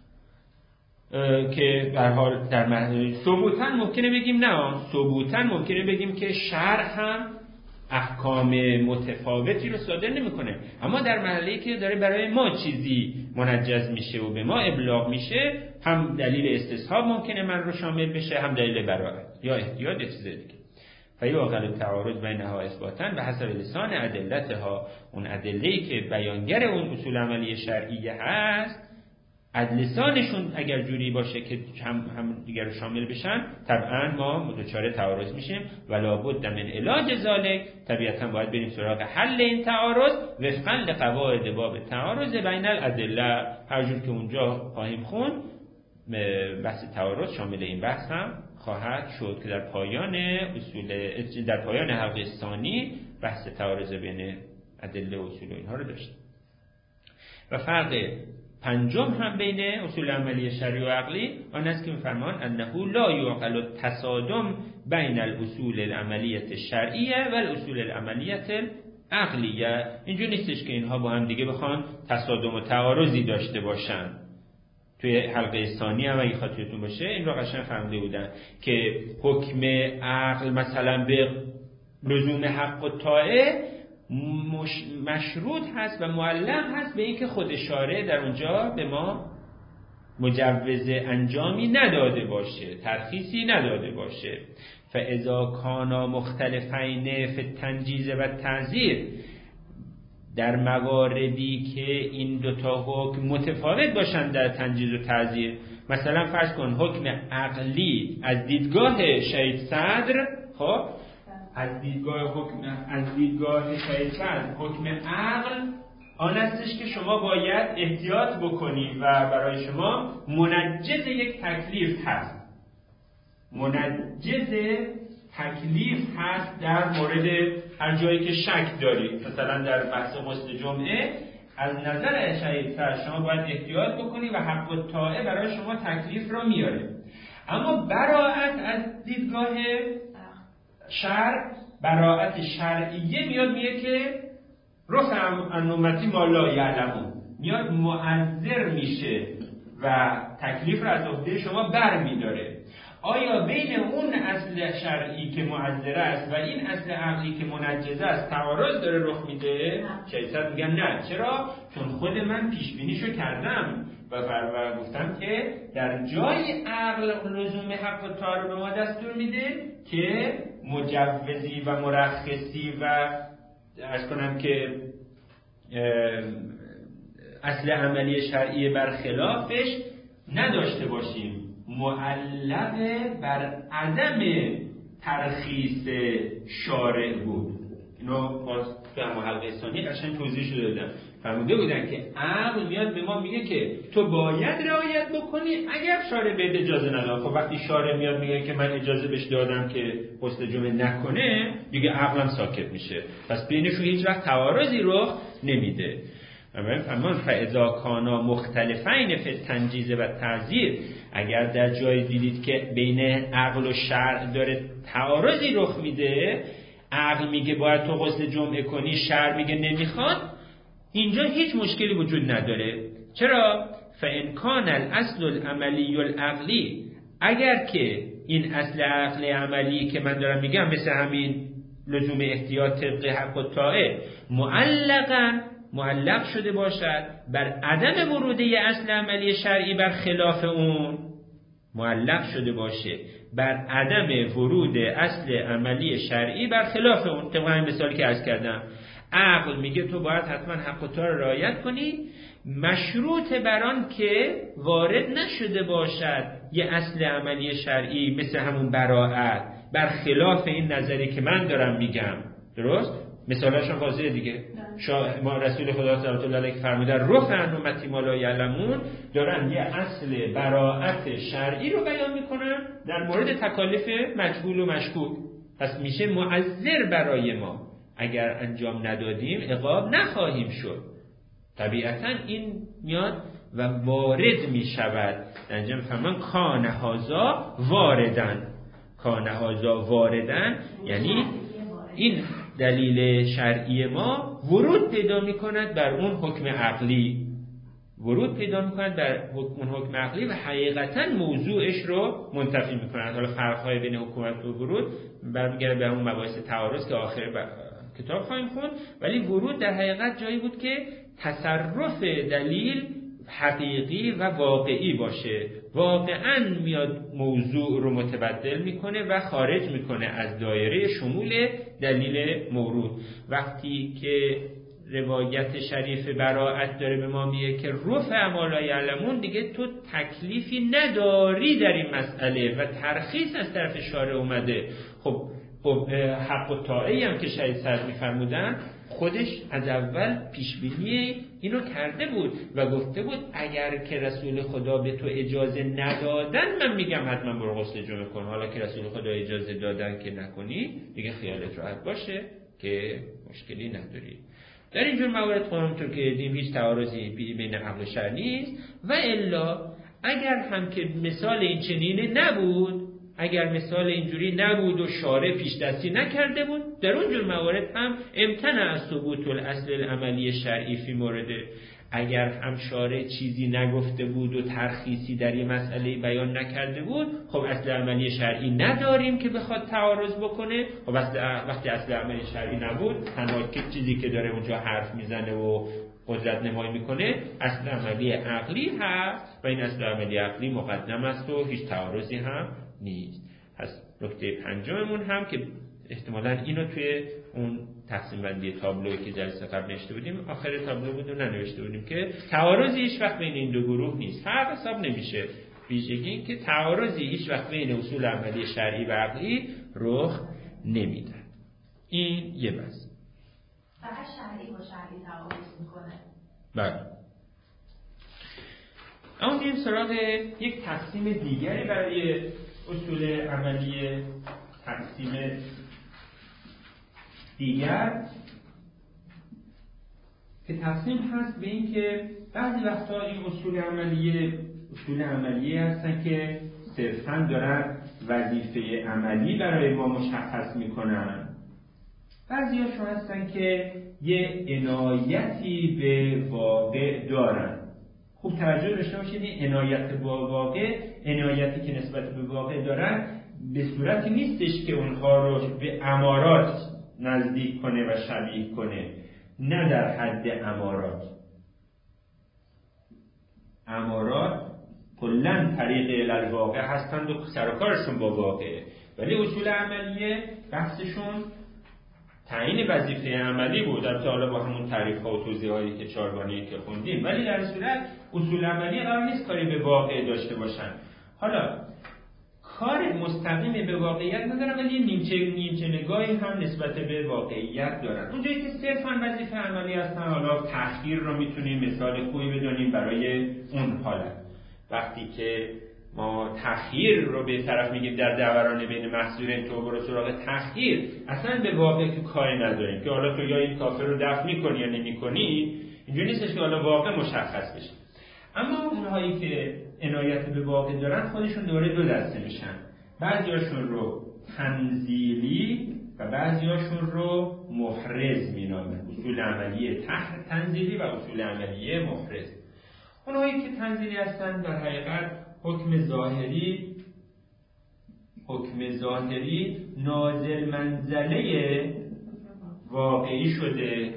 که به هر حال در مرحله ثبوتا ممکنه بگیم نه، ثبوتا ممکنه بگیم که شرع هم احکام متفاوتی رو صادر نمیکنه، اما در مرحله‌ای که داره برای ما چیزی منجز میشه و به ما ابلاغ میشه، هم دلیل استصحاب ممکنه من رو شامل بشه، هم دلیل براءت یا احتیاط یا چیز دیگه. فیعقل التعارض بینها اثباتا به حسب لسان ادلتها، اون ادله‌ای که بیانگر اون اصول عملی شرعیه هست لسانشون اگر جوری باشه که هم, هم دیگر رو شامل بشن، طبعا ما دچار تعارض میشیم. ولا بد من علاج ذالک، طبیعتا باید بریم سراغ حل این تعارض وفقا لقواعد باب تعارض بین الادله. هر جور که اونجا خواهیم خون بحث تعارض شامل این بحث هم خواهد شد که در پایان اصول در پایان حلقه ثانی بحث تعارض بین ادله و اصول و اینها رو داشتیم. و فرق پنجم هم بین اصول عملی شرعی و عقلی آن است که می‌فرمان انه لا یعقل التصادم بین الاصول العملیه الشرعیه و الاصول العملیه العقلیه. اینجوری نیستش که اینها با هم دیگه بخوان تصادم و تعارضی داشته باشن. توی حلقه ثانی هم اگه خاطرتون باشه این رو قشنگ فهمیده بودن که حکم عقل مثلا به لزوم حق و طاعه مش... مشروط هست و معلق هست به اینکه خود شارع در اونجا به ما مجوز انجامی نداده باشه، ترخیصی نداده باشه. فاذا کانا مختلفین فی التنجیز و تعزیر، در مواردی که این دوتا حکم متفاوت باشن در تنجیز و تعزیر، مثلا فرض کن حکم عقلی از دیدگاه شهید صدر، خب از دیدگاه حکم از دیدگاه شهید صدر حکم عقل آن استش که شما باید احتیاط بکنید و برای شما منجز یک تکلیف هست، منجز تکلیف هست در مورد هر جایی که شک دارید، مثلا در بحث غسل جمعه از نظر شهید صدر شما باید احتیاط بکنید و حق و طاعه برای شما تکلیف را میاره. اما براءت از دیدگاه شرع، براءت شرعیه میاد میگه که رفع عن امتی ما لا یعلمون، میاد معذر میشه و تکلیف را از عهده شما بر میداره. آیا بین اون اصل شرعی که معذره است و این اصل عقلی که منجزه است تعارض داره رخ میده؟ شایسته میگن نه. چرا؟ چون خود من پیش بینیشو کردم و و گفتم که در جای عقل لزوم حق و طاعه رو به ما دستور میده که مجوزی و مرخصی و عرض کنم که اصل عملی شرعی برخلافش نداشته باشیم، معلق بر عدم ترخیص شارع بود. اینو باز در حلقه ثانی قشنگ توضیح شده دادم. فرموده بودن که عقل میاد به ما میگه که تو باید رعایت بکنی اگر شارع بهت اجازه نداد. خب وقتی شارع میاد میگه که من اجازه بهش دادم که غسل جمعه نکنه، دیگه عقلم ساکت میشه، پس بینشون هیچ وقت تعارضی رخ نمیده. اما فاذا کانا مختلفین فی التنجیز و تعزیر، اگر در جای دیدید که بین عقل و شرع داره تعارضی رخ میده، عقل میگه باید تو غسل جمعه کنی، شرع میگه نمیخواد، اینجا هیچ مشکلی وجود نداره. چرا؟ فان کان الاصل العملی العقلی، اگر که این اصل عقل عملی که من دارم میگم مثل همین لزوم احتیاط طبق حق و طاعه معلقاً معلق شده باشد بر عدم ورود اصل عملی شرعی بر خلاف اون، معلق شده باشه بر عدم ورود اصل عملی شرعی بر خلاف اون، طبق همین مثالی که عرض کردم. عقل میگه تو باید حتما حق و طاعه رعایت کنی، مشروط بر آن که وارد نشده باشد یه اصل عملی شرعی مثل همون براءت بر خلاف این نظری که من دارم میگم. درست؟ مثالاشون واضحه دیگه. شاه ما رسول خدا صلی الله علیه و فرمودن رفع عن امتی ما لا یعلمون، دارن یه اصل براءت شرعی رو بیان میکنن در مورد تکالیف مجهول و مشکوک. پس میشه معذر برای ما، اگر انجام ندادیم عقاب نخواهیم شد. طبیعتا این میاد و وارد میشود. انجام فرمان کان هذا واردن، کان هذا واردن یعنی این دلیل شرعی ما ورود پیدا میکند بر اون حکم عقلی، ورود پیدا میکند بر اون حکم عقلی و حقیقتا موضوعش رو منتفی میکند. حالا فرقهای بین حکومت و ورود برمیگرده به اون مباحث تعارض که آخر کتاب خواهیم خوند، ولی ورود در حقیقت جایی بود که تصرف دلیل حقیقی و واقعی باشه، واقعا میاد موضوع رو متبدل میکنه و خارج میکنه از دایره شمول دلیل مورود. وقتی که روایت شریف براءت داره به ما میگه که رفع ما لا یعلمون، دیگه تو تکلیفی نداری در این مسئله و ترخیص از طرف شارع اومده. خب خب حق و طاعه هم که شهید صدر میفرمودن خودش از اول پیشبینی اینو کرده بود و گفته بود اگر که رسول خدا به تو اجازه ندادن من میگم حتما برو غسل جمعه کن. حالا که رسول خدا اجازه دادن که نکنی، دیگه خیالت راحت باشه که مشکلی نداری. در اینجور موارد همونطور که دیدیم هیچ تعارضی بین عقل و شرع نیست. و الا اگر هم که مثال این چنینه نبود، اگر مثال اینجوری نبود و شارع پیش دستی نکرده بود، در اون جور موارد هم امتنع از ثبوت الاصل العملی شرعی فی مورده. اگر هم شارع چیزی نگفته بود و ترخیصی در یه مسئله بیان نکرده بود، خب اصل عملی شرعی نداریم که بخواد تعارض بکنه. خب وقتی اصل عملی شرعی نبود، تنها چیزی که داره اونجا حرف میزنه و قدرت نمایی میکنه اصل عملی عقلی هست و این اصل عملی عقلی مقدم است و هیچ تعارضی هم نیست. پس نکته پنجممون هم که احتمالاً اینو توی اون تقسیم بندی تابلویی که جلسه قبل نوشته بودیم، آخر تابلو بود و ننوشته بودیم که تعارضی هیچ وقت بین این دو گروه نیست. فرق حساب نمیشه. ویژگی این که تعارضی هیچ وقت بین اصول عملی شرعی و عقلی رخ نمیده. این یه بحث. فقط شرعی با شرعی تعارض میکنه. بله. اما میریم سراغ یک تقسیم دیگری برای اصول عملی. تقسیم دیگر که تقسیم هست به این که بعضی وقتا این اصول عملیه اصول عملیه هستن که صرفاً دارن وظیفه عملی برای ما مشخص میکنن. بعضی هاشون هستن که یه عنایتی به واقع دارن. خوب توجه داشته باشید، این عنایت با واقع، عنایتی که نسبت به واقع دارن به صورتی نیستش که اونها رو به امارات نزدیک کنه و شبیه کنه، نه در حد امارات. امارات کلاً طریق الواقع هستند و سرکارشون با واقعه، ولی اصول عملیه بحثشون تعیین وظیفه عملی بود، البته حالا با همون تعریف ها و توضیح هایی که چهارگانه‌ای که خوندیم، ولی در صورت اصول عملی قرار نیست کاری به واقع داشته باشن. حالا کار مستقیم به واقعیت ندارن، ولی نیمچه نیمچه نگاهی هم نسبت به واقعیت دارن. اونجایی که صرفاً وظیفه عملی هستن، حالا تأخیر رو میتونیم مثال خوبی بدونیم برای اون حالت. وقتی که ما تأخیر رو به طرف میگیم در دوران بین محظورین، تو برو سراغ تأخیر، اصلا به واقع که کاری نداریم که حالا تو یا این کافر رو دفع میکنی یا نمیکنی، اینجوری نیستش که حالا واقع مشخص بشه. اما اونهایی که عنایت به واقع دارن خودشون دوره دو دسته میشن. بعضیاشون رو تنزیلی و بعضیاشون رو محرز مینامن. اصول عملی تنزیلی و اصول عملی محرز. اونهایی که تنزیلی هستن در حقیقت حکم ظاهری حکم ظاهری نازل منزله واقعی شده.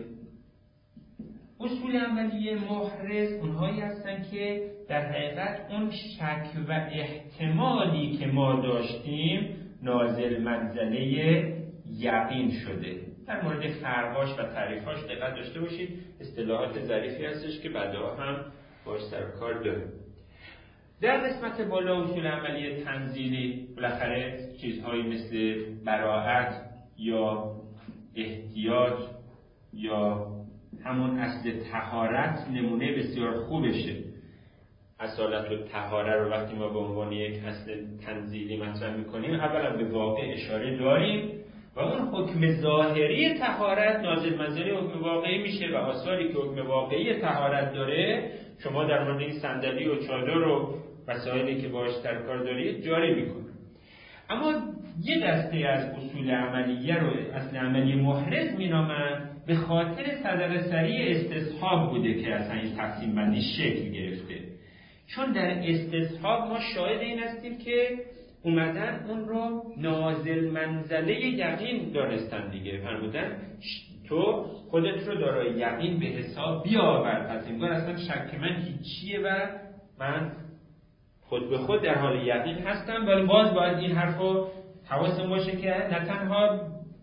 اصول عملی محرز اونهایی هستن که در حقیقت اون شک و احتمالی که ما داشتیم نازل منزله یقین شده. در مورد فرقاش و تعریفاش دقت داشته باشید، اصطلاحات ظریفی هستش که بعدا هم باش سر کار داریم. در قسمت بالا اصول عملی تنزیلی بالاخره چیزهایی مثل براءت یا احتیاط یا همون اصل طهارت نمونه بسیار خوبشه. اصالت و طهاره رو وقتی ما به عنوان یک اصل تنزیلی مطرح میکنیم، اولا به واقع اشاره داریم و اون حکم ظاهری طهارت نازل منزله حکم واقعی میشه و آثاری که حکم واقعی طهارت داره شما در مورد این صندلی و چادر و وسایلی که باهاش در کار دارید جاری میکنه. اما یه دسته از اصول عملیه رو اصل عملی محرز مینامن به خاطر صدقه سریع استصحاب بوده که اصلا این تقسیم بندی شکل گرفته. چون در استصحاب ما شاهد این هستیم که اومدن اون رو نازل منزله یقین دانستن دیگه. فرمودن تو خودت رو دارای یقین به حساب بیاور، پس انگار اصلا شک من هیچیه و من خود به خود در حال یقین هستم. ولی باز باید این حرف رو حواسم باشه که نه تنها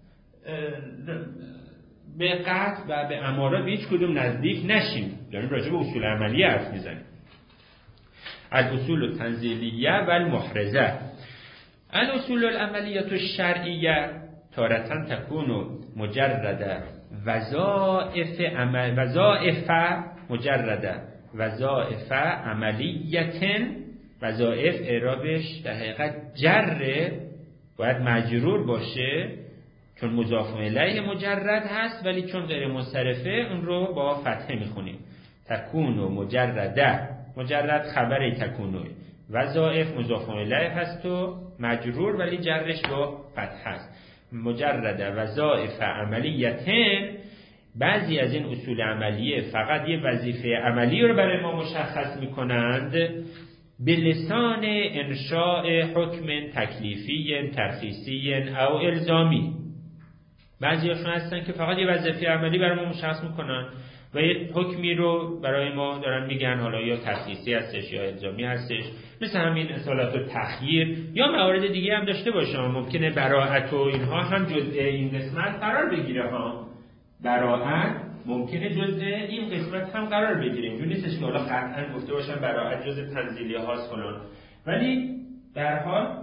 به قطع و به امارات به هیچ کدوم نزدیک نشیم، داریم راجع به اصول عملی حرف میزنیم. الاصول التنزیلیه و المحرزه. الاصول العملیه الشرعیه تارة تكون مجرد وظائف عمل وظائف مجرد وظائف عملیه. وظائف اعرابش در حقیقت جره، باید مجرور باشه چون مضاف الیه مجرد هست، ولی چون غیر منصرفه اون رو با فتحه میخونیم. تکون و مجرده، مجرد خبر تکونوی، وظائف مضاف الیه هست و مجرور ولی جرش با فتحه هست. مجرد وظایف عملیتن، بعضی از این اصول عملیه فقط یه وظیفه عملی رو برای ما مشخص میکنند به لسان انشاء حکم تکلیفی ترخیصی او الزامی. بعضی هاشون هستن که فقط یه وظیفه عملی برای ما مشخص میکنن و یه حکمی رو برای ما دارن میگن، حالا یا ترخیصی هستش یا الزامی هستش، مثل همین اصالت و تخییر، یا موارد دیگه هم داشته باشه. ممکنه براءت و اینها هم جزء این قسمت قرار بگیره ها، براءت ممکنه جزء این قسمت هم قرار بگیره. اینجوری نیستش که حالا قطعا گفته باشن براءت جزء تنزیلی هاست فلان، ولی در حال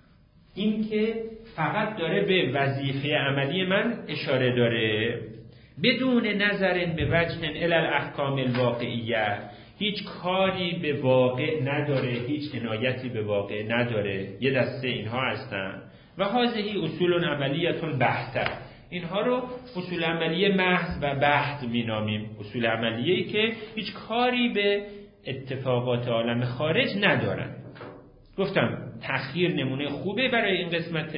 این که فقط داره به وظیفه عملی من اشاره داره، بدون نظر به وجه الی الاحکام الواقعیه، هیچ کاری به واقع نداره، هیچ عنایتی به واقع نداره. یه دسته اینها هستن و هذه اصول عملیتون بحته، اینها رو اصول عملی محض و بحث مینامیم. اصول عملیه‌ای که هیچ کاری به اتفاقات عالم خارج ندارن. گفتم تخییر نمونه خوبه برای این قسمت.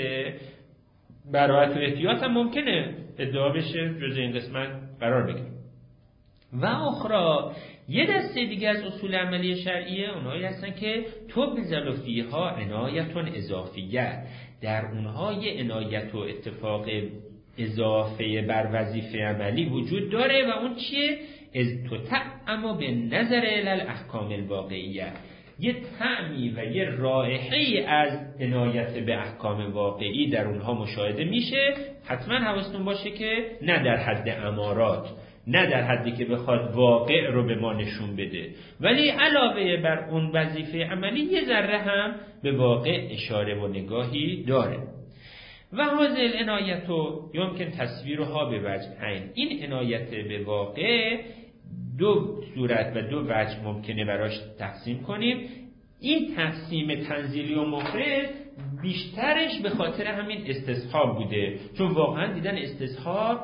براءت و احتیاط هم ممکنه ادعا بشه جزء این قسمت قرار بگیره. و اخرى یه دسته دیگه از اصول عملی شرعیه اونهایی هستن که تبذل فیها عنایتون اضافیه، در اونها یه عنایت و اتفاق اضافه بر وظیفه عملی وجود داره و اون چیه؟ از تطعم به نظر الاحکام الواقعیه، یه طعمی و یه رائحه‌ای از عنایت به احکام واقعی در اونها مشاهده میشه. حتما حواستون باشه که نه در حد امارات، نه در حدی که بخواد واقع رو به ما نشون بده، ولی علاوه بر اون وظیفه عملی یه ذره هم به واقع اشاره و نگاهی داره. و هذه العنایت یمکن تصویرها به وجهین، این عنایت به واقع دو صورت و دو وجه ممکنه براش تقسیم کنیم. این تقسیم تنزیلی و مخرج بیشترش به خاطر همین استصحاب بوده، چون واقعا دیدن استصحاب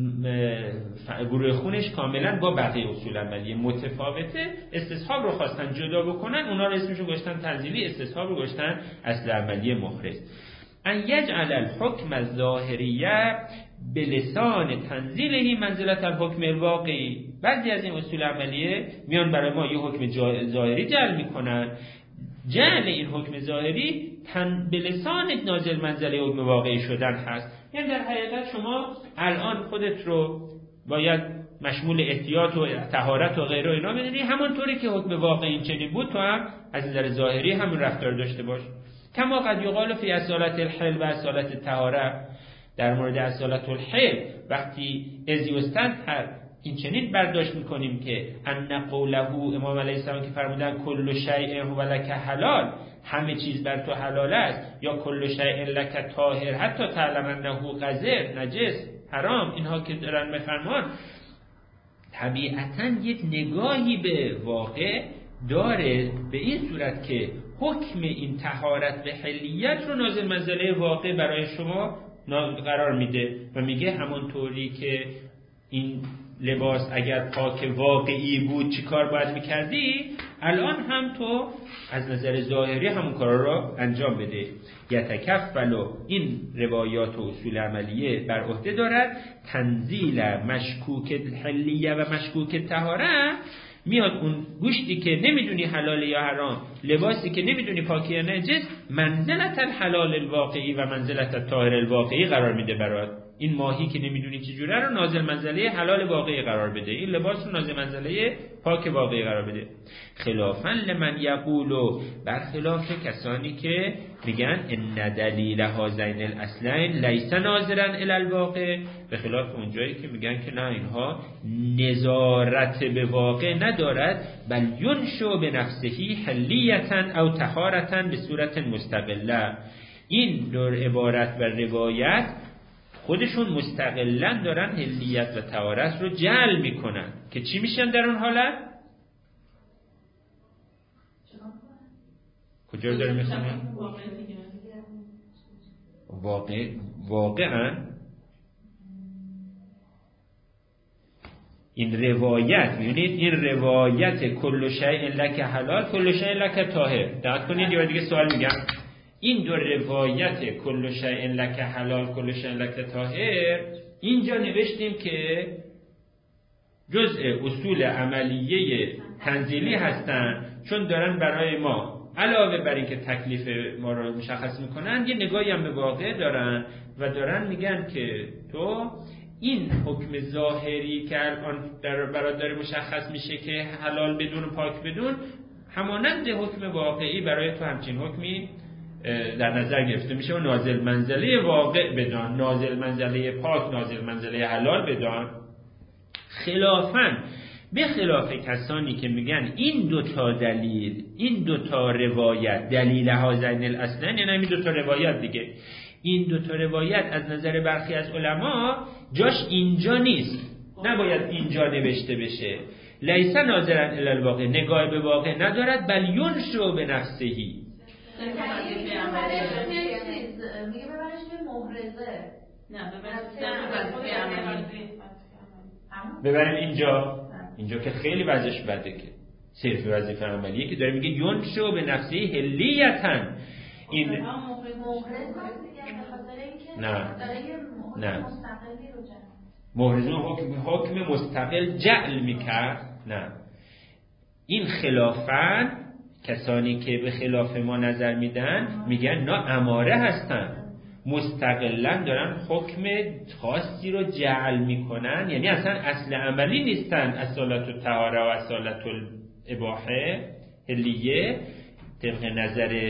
گروه خونش کاملا با بقیه اصول عملی متفاوته. استصحاب رو خواستن جدا بکنن، اونا رو اسمشو گذاشتن تنزیلی، استصحاب رو گذاشتن اصل عملی مخرج. ان یجعل الحکم الظاهریه به لسان تنزیلهی منزلت الحکم الواقعی. بعضی از این اصول عملیه میان برای ما یه حکم ظاهری جعل میکنن، جعل این حکم ظاهری تن به لسان نازل منزله حکم واقعی شدن هست. یعنی در حقیقت شما الان خودت رو باید مشمول احتیاط و طهارت و غیره اینا بدونی، همونطوری که حکم واقعی این چنین بود تو هم از نظر ظاهری همین رفتار داشته باش. کما قد یقال فی اصالت الحل و اصالت الطهاره، در مورد اصالت الحل وقتی از یستنهر این چنین برداشت میکنیم که ان قوله امام علیه السلام که فرمودن کل شیء هو لک حلال، همه چیز بر تو حلال است، یا کل شیء لک طاهر حتی تعلم انه قذر نجس حرام، اینها که دارن میفرمان طبیعتاً یک نگاهی به واقع داره به این صورت که حکم این طهارت به حلیت رو نازل منزله واقع برای شما قرار میده و میگه همونطوری که این لباس اگر پاک واقعی بود چی کار باید میکردی، الان هم تو از نظر ظاهری همون کار رو انجام بده. یتکفلو این روایات و اصول عملیه بر عهده دارد تنزیل مشکوک حلیه و مشکوک طهاره. میاد اون گوشتی که نمیدونی حلال یا حرام، لباسی که نمیدونی پاکی یا نجس، منزلت الحلال الواقعی و منزلت الطاهر الواقعی قرار میده برات. این ماهی که نمیدونی چه جوره رو نازل منزله حلال واقعی قرار بده، این لباس رو نازل منزله پاک واقعی قرار بده. خلافاً لمن یقولو، برخلاف کسانی که میگن ان دلیل هذین الاصلین لیس ناظرا الی الواقع، به خلاف اونجایی که میگن که نه اینها نظارت به واقع ندارد، بل ینشو به نفسهی حلیتا او طهارتا به صورت مستقله. این دور عبارت و روایت خودشون مستقلاً دارن حلیت و طهارت رو جعل میکنن که چی میشن در اون حالت؟ کجا رو داره میخونن؟ واقع واقعاً این روایت، میبینید این روایت کل شیء لک حلال کل شیء لک طاهر، دقت کنید. یه دیگه سوال میگم، این دو روایت کل شیء لک حلال کل شیء لک طاهر اینجا نوشتیم که جزء اصول عملیه تنزیلی هستن، چون دارن برای ما علاوه بر اینکه تکلیف ما رو مشخص میکنن یه نگاهی هم به واقع دارن و دارن میگن که تو این حکم ظاهری که الان برات داره مشخص میشه که حلال بدون و پاک بدون، همانند حکم واقعی برای تو همچین حکمی در نظر گرفته میشه و نازل منزله واقع بدان، نازل منزله پاک، نازل منزله حلال بدان. خلافاً به خلاف کسانی که میگن این دوتا دلیل، این دوتا روایت دلیل هذین الاصلین، یعنی این دوتا روایت دیگه، این دوتا روایت از نظر برخی از علما جاش اینجا نیست، نباید اینجا نوشته بشه. لیس ناظرا الی الواقع، نگاه به واقع ندارد، بل ینشو به نفسهی. میگه ببرش به محرزه، نه ببریم اینجا. اینجا که خیلی وضعش بده، که صرف وظیفه عملیه که داره میگه ینشو به نفسهی هلیتن. این نه نه محرزون حکم حکم مستقل جعل میکرد، نه. این خلافن کسانی که به خلاف ما نظر میدن میگن نه اماره هستن، مستقلا دارن حکم خاصی رو جعل میکنن، یعنی اصلا اصل عملی نیستن. اصالت الطهاره و اصالت الاباحه حلیه طبق نظر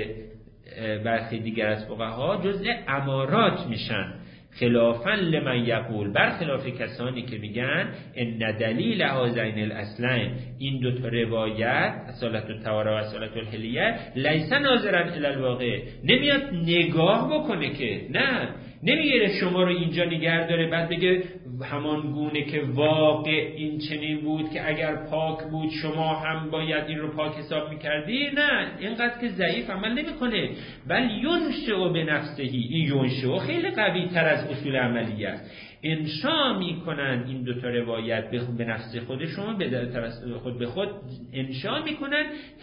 برخی دیگر از فقها جزء امارات میشن، خلافاً لمن یقول، برخلاف کسانی که میگن ان دلیل هذین الاصلین، این دو تا روایت اصالت الطهاره و اصالت الحلیه، لیس ناظرا الی الواقع، نمیاد نگاه بکنه که، نه نمیگه شما رو اینجا نگه داره بعد بگه همان گونه که واقع این چنین بود که اگر پاک بود شما هم باید این رو پاک حساب میکردی، نه اینقدر که ضعیف عمل نمیکنه، بل ینشئ به نفسهی. این ینشئ خیلی قوی تر از اصول عملیه است. انشا میکنن این دو تا روایت به نفس خودشون، به توسط خود به خود انشا میکنن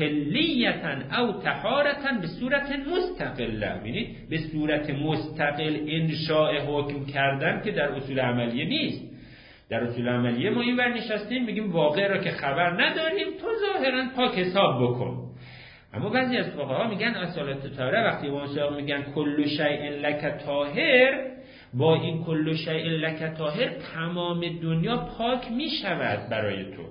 حلیتن او طهارتن به صورت مستقله. ببینید به صورت مستقل انشاء حکم کردن که در اصول عملیه نیست. در اصول عملیه ما این ور نشستیم میگیم واقع را که خبر نداریم تو ظاهرا پاک حساب بکن. اما بعضی از فقها میگن اصالت طهاره وقتی ما میگن کل شیء لک طاهر، با این کل شیء لک طاهر تمام دنیا پاک میشود برای تو،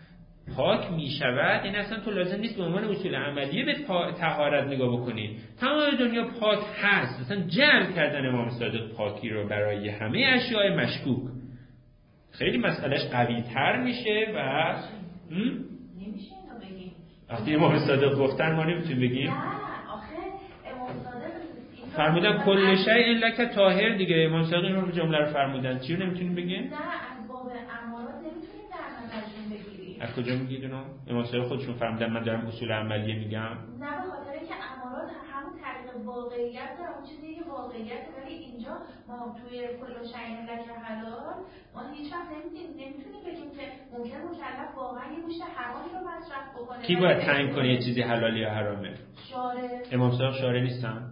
پاک میشود. این اصلا تو لازم نیست به عنوان اصول عملیه به طهارت نگاه بکنی، تمام دنیا پاک هست. اصلا جعل کردن امام صادق پاکی رو برای همه اشیاء مشکوک، خیلی مسئلهش قوی تر میشه و نمیشه اینو بگیم. وقتی امام صادق گفتن ما نمیتونیم بگیم. نه آخه امام صادق فرمودن کل شیء لک طاهر دیگه، امام صادق این رو جمله رو فرمودن، چی رو نمیتونیم بگیم؟ نه از باب امارات نمیتونیم در نظرشون بگیریم. از کجا میگید اونو؟ امام صادق خودشون فرمودن، من دارم اصول عملیه میگم. نه به خاطر اینکه امارات همون طریق واقعیت داره، اون چیزی که واقعیت، ولی اینجا ما توی کل شیء لک حلال ما هیچ وقت نمیتونیم بگیم که ممکن مکلف واقعا یه گوشت حرامی رو مصرف بکنه. کی باید تعیین کنه یه چیزی حلاله یا حرامه؟ شارع. امام صادق شارع نیستن؟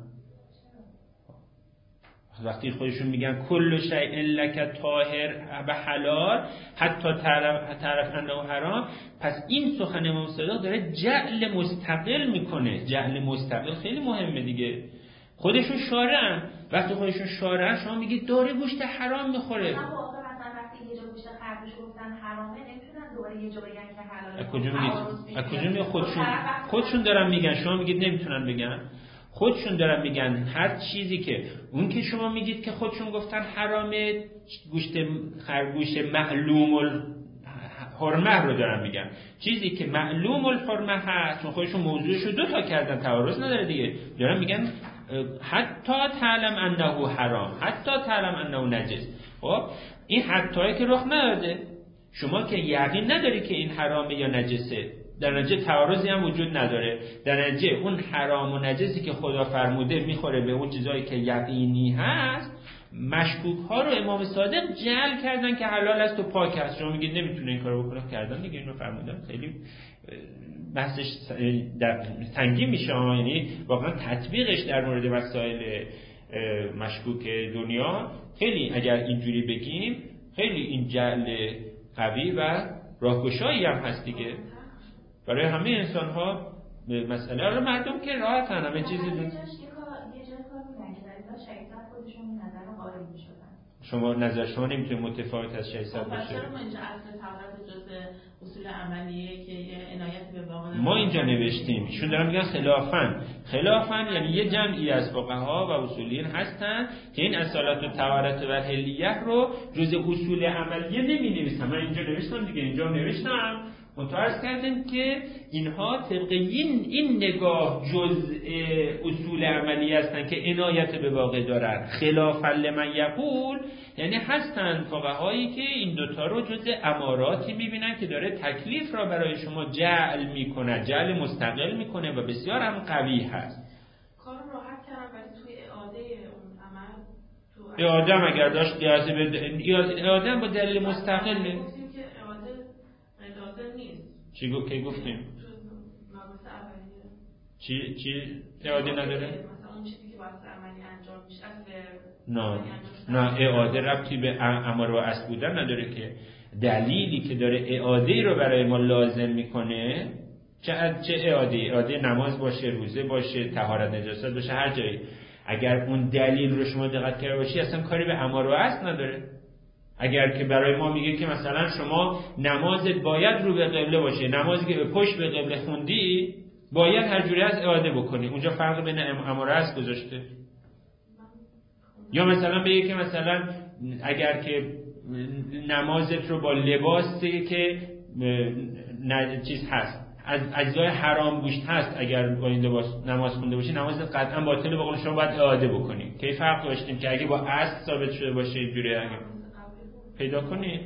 وقتی خودشون میگن کل شیء لک طاهر و حلال حتی تعرف تعرف انه حرام، پس این سخن امام صادق داره جعل مستقل میکنه. جعل مستقل خیلی مهمه دیگه. خودشون شارعن، وقتی خودشون شارعن شما میگید داره گوشت حرام میخوره. مثلا وقتی یه جا گوشت خرگوش گفتن حرامه، نمیتونن دوباره یه جا بگن که حلاله. از کجا میگید؟ از کجا میگید؟ خودشون خودشون دارن میگن، شما میگید نمیتونن بگن. خودشون دارن میگن هر چیزی که اون که شما میگید که خودشون گفتن حرامه، گوشت خرگوش معلوم الحرمه رو دارن میگن. چیزی که معلوم الحرمه هست، چون خودشون موضوعشو دو تا کردن، تعارض نداره دیگه، دارن میگن حتی تعلم انه حرام، حتی تعلم انه نجس. خب این حتی که رخ نداده، شما که یقین نداری که این حرامه یا نجسه، در نتیجه تعارضی هم وجود نداره. در نتیجه اون حرام و نجسی که خدا فرموده میخوره به اون چیزایی که یقینی هست، مشکوک ها رو امام صادق جعل کردن که حلال است و پاک است. شما میگید نمیتونه این کارو بکنه، کردن دیگه، اینو فرمودن. خیلی بحثش در تنگی میشه، یعنی واقعا تطبیقش در مورد مسائل مشکوک دنیا خیلی اگر اینجوری بگیم خیلی این جعل قوی و راهگشایی هم هست دیگه برای همه انسان ها. مسئله رو مردم که راحت هم همه چیزی دون. شما نظر شما نمیتونه متفاوت از ششصد باشه. ما اینجا اصل طهارت جزء اصول عملیه که عنایت به واقع ما اینجا نوشتیم، ایشون دارن میگن خلافن. خلافن یعنی یه جمعی از فقها و اصولیین هستن که این اصالت و طهارت و حلیه رو جزء اصول عملیه نمی‌نویسن. من اینجا نوشتم دیگه، اینجا نوشتم متعرض کردیم که اینها طبق این این نگاه جزء اصول عملی هستن که عنایت به واقع دارن. خلاف لمن یقول یعنی هستن فقهایی که این دوتا رو جزء اماراتی میبینن که داره تکلیف را برای شما جعل میکنه، جعل مستقل میکنه و بسیار هم قوی هست. کار راحت کردن ولی توی اعاده اون عمل تو اعاده هم اگر داشت قیاسی به اعاده هم با دلیل مستقل چی گفت که گفتیم؟ چی چی اعاده نداره؟ مثلا اون چیزی که واسه عملی انجام میشه نه نه اعاده ربطی به امر و اصل بودن نداره که. دلیلی که داره اعاده رو برای ما لازم میکنه چه چه اعاده اعاده نماز باشه، روزه باشه، طهارت نجاست باشه، هر جایی اگر اون دلیل رو شما دقت کرده باشی اصلا کاری به امر و اصل نداره. اگر که برای ما میگه که مثلا شما نمازت باید رو به قبله باشه، نمازی که به پشت به قبله خوندی باید هر جوری از اعاده بکنی، اونجا فرق بین امر و اصل گذاشته. یا مثلا بگه که مثلا اگر که نمازت رو با لباسی که چیز هست از اجزای حرام گوشت هست اگر با این لباس نماز خونده باشی نمازت قطعا باطله، به قول شما باید اعاده بکنی. کی فرق داشتیم که اگه با اصل ثابت شده باشه اینجوری اگه پیدا کنی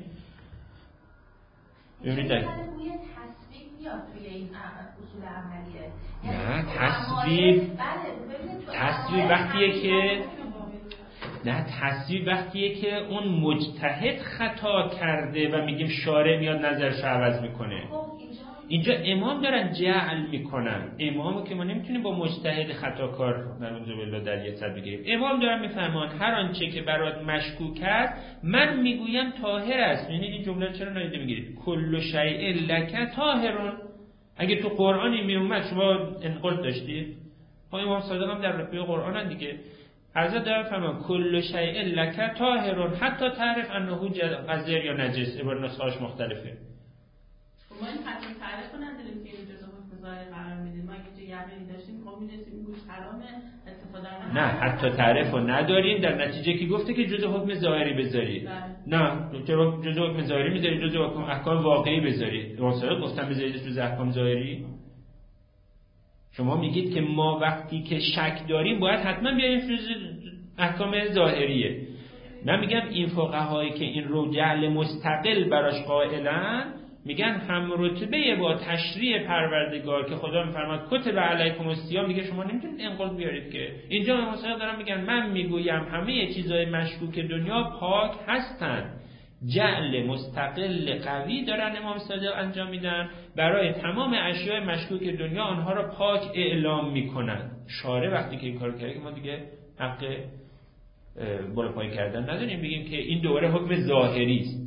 ببینید در تصویب میاد توی این اصول عملیه. نه تصویب تصویب وقتیه که نه تصویب وقتیه که اون مجتهد خطا کرده و میگیم شارع میاد نظرش رو عوض میکنه. اینجا امام دارن جعل میکنن. امامو که ما نمیتونیم با مجتهد خطاکار در اونجا بالله در یه صد بگیریم. امام دارن میفرمان هر آنچه که برات مشکوک است من میگویم طاهر است. یعنی این جمله چرا نایده میگیرید؟ کل شیء لک طاهرون. اگه تو قرآنی میومد شما انقل داشتید؟ ها امام صادق هم در رفیع قرآن دیگه. حضرت دارن فرمان کل شیء لک طاهرون حتی تعرف انه قذر یا نجس. عبارت نسخه‌اش مختلفه. ما این حتی تعریف نداریم که این جزء حکم ظاهر قرار میدیم. ما اگه یقینی داشتیم ما می‌دونیم گوش حرامه استفاده نه حتی تعریف رو نداریم در نتیجه که گفته که جزء حکم ظاهری بذارید. نه جزء حکم ظاهری میذارید، جزء حکم احکام واقعی بذارید. واسه گفتم بذارید جزء احکام ظاهری. شما میگید که ما وقتی که شک داریم باید حتما بیایم جزء احکام ظاهریه. من میگم این فقهایی که این رو جعل مستقل براش قائلن میگن هم رتبه با تشریع پروردگار که خدا میفرماد کتب علیکم الصیام، میگه شما نمیتونید انقل بیارید که. اینجا امام صادق دارن میگن من میگویم همه چیزای مشکوک دنیا پاک هستن. جعل مستقل قوی دارن امام صادق انجام میدن برای تمام اشیاء مشکوک دنیا، آنها را پاک اعلام میکنن. شارع وقتی که این کارو کرده ما دیگه حق بالا پای کردن نداریم، بگیم که این دوره حکم ظاهری است.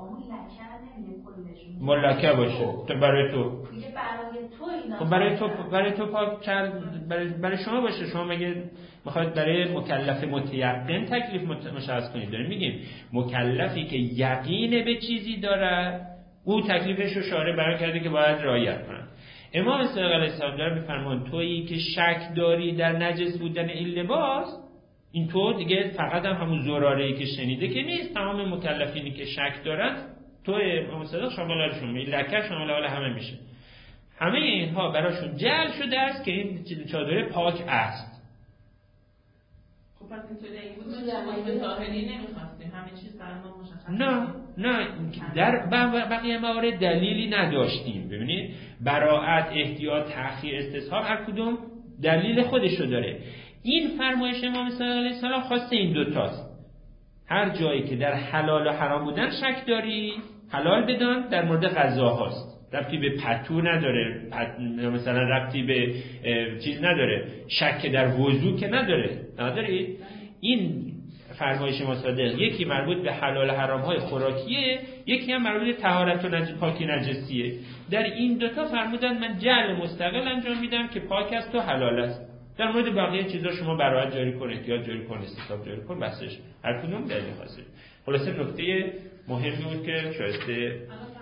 ملکه باشه تو برای تو خب برای تو برای تو پاک برای برای شما باشه. شما مگه میخواید برای مکلف متیقن تکلیف مشخص کنید؟ داریم میگیم مکلفی که یقین به چیزی داره او تکلیفش رو شارع بیان کرده که باید رعایت کنه. امام صادق علیه السلام داره میفرمان تویی که شک داری در نجس بودن این لباس، این تو دیگه فقط هم همون زراره‌ای که شنیده که نیست، تمام مکلفینی که شک دارن تو امام صادق شاملشون میشه، لکه شامل حال همه میشه. همه اینها براشون جعل شده است که این چادر پاک است. خب پس اینطوری اگه بود ما ظاهری نمیخواستیم همه چیز برای ما مشخص. نه نه در بقیه موارد دلیلی نداشتیم. ببینید براءت، احتیاط، تأخیر، استصحاب هر کدوم دلیل خودشو داره. این فرمایش امام صادق علیه السلام خواسته این دوتاست. هر جایی که در حلال و حرام بودن شک داری حلال بدان. در مورد غذاهاست، ربطی به پتو نداره، پت... مثلا ربطی به چیز نداره، شک در وضو که نداره ندارید. این فرمایش ما صادق یکی مربوط به حلال و حرام های خوراکیه، یکی هم مربوط به طهارت و نج... پاکی نجسیه. در این دوتا فرمودن من جعل مستقل انجام میدم که پاک است و حلال است. در مورد بقیه چیزا شما برائت جاری کن، احتیاط جاری کن، استحباب جاری کن، بسش هر کدوم دلیل خاصه. خلاصه نکته مهمی بود که شایسته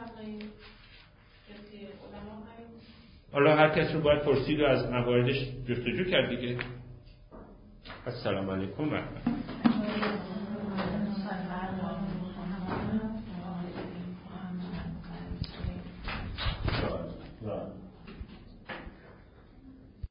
حالا هر کس رو باید پرسید و از مواردش جستجو کرد دیگه. السلام علیکم و رحمت الله.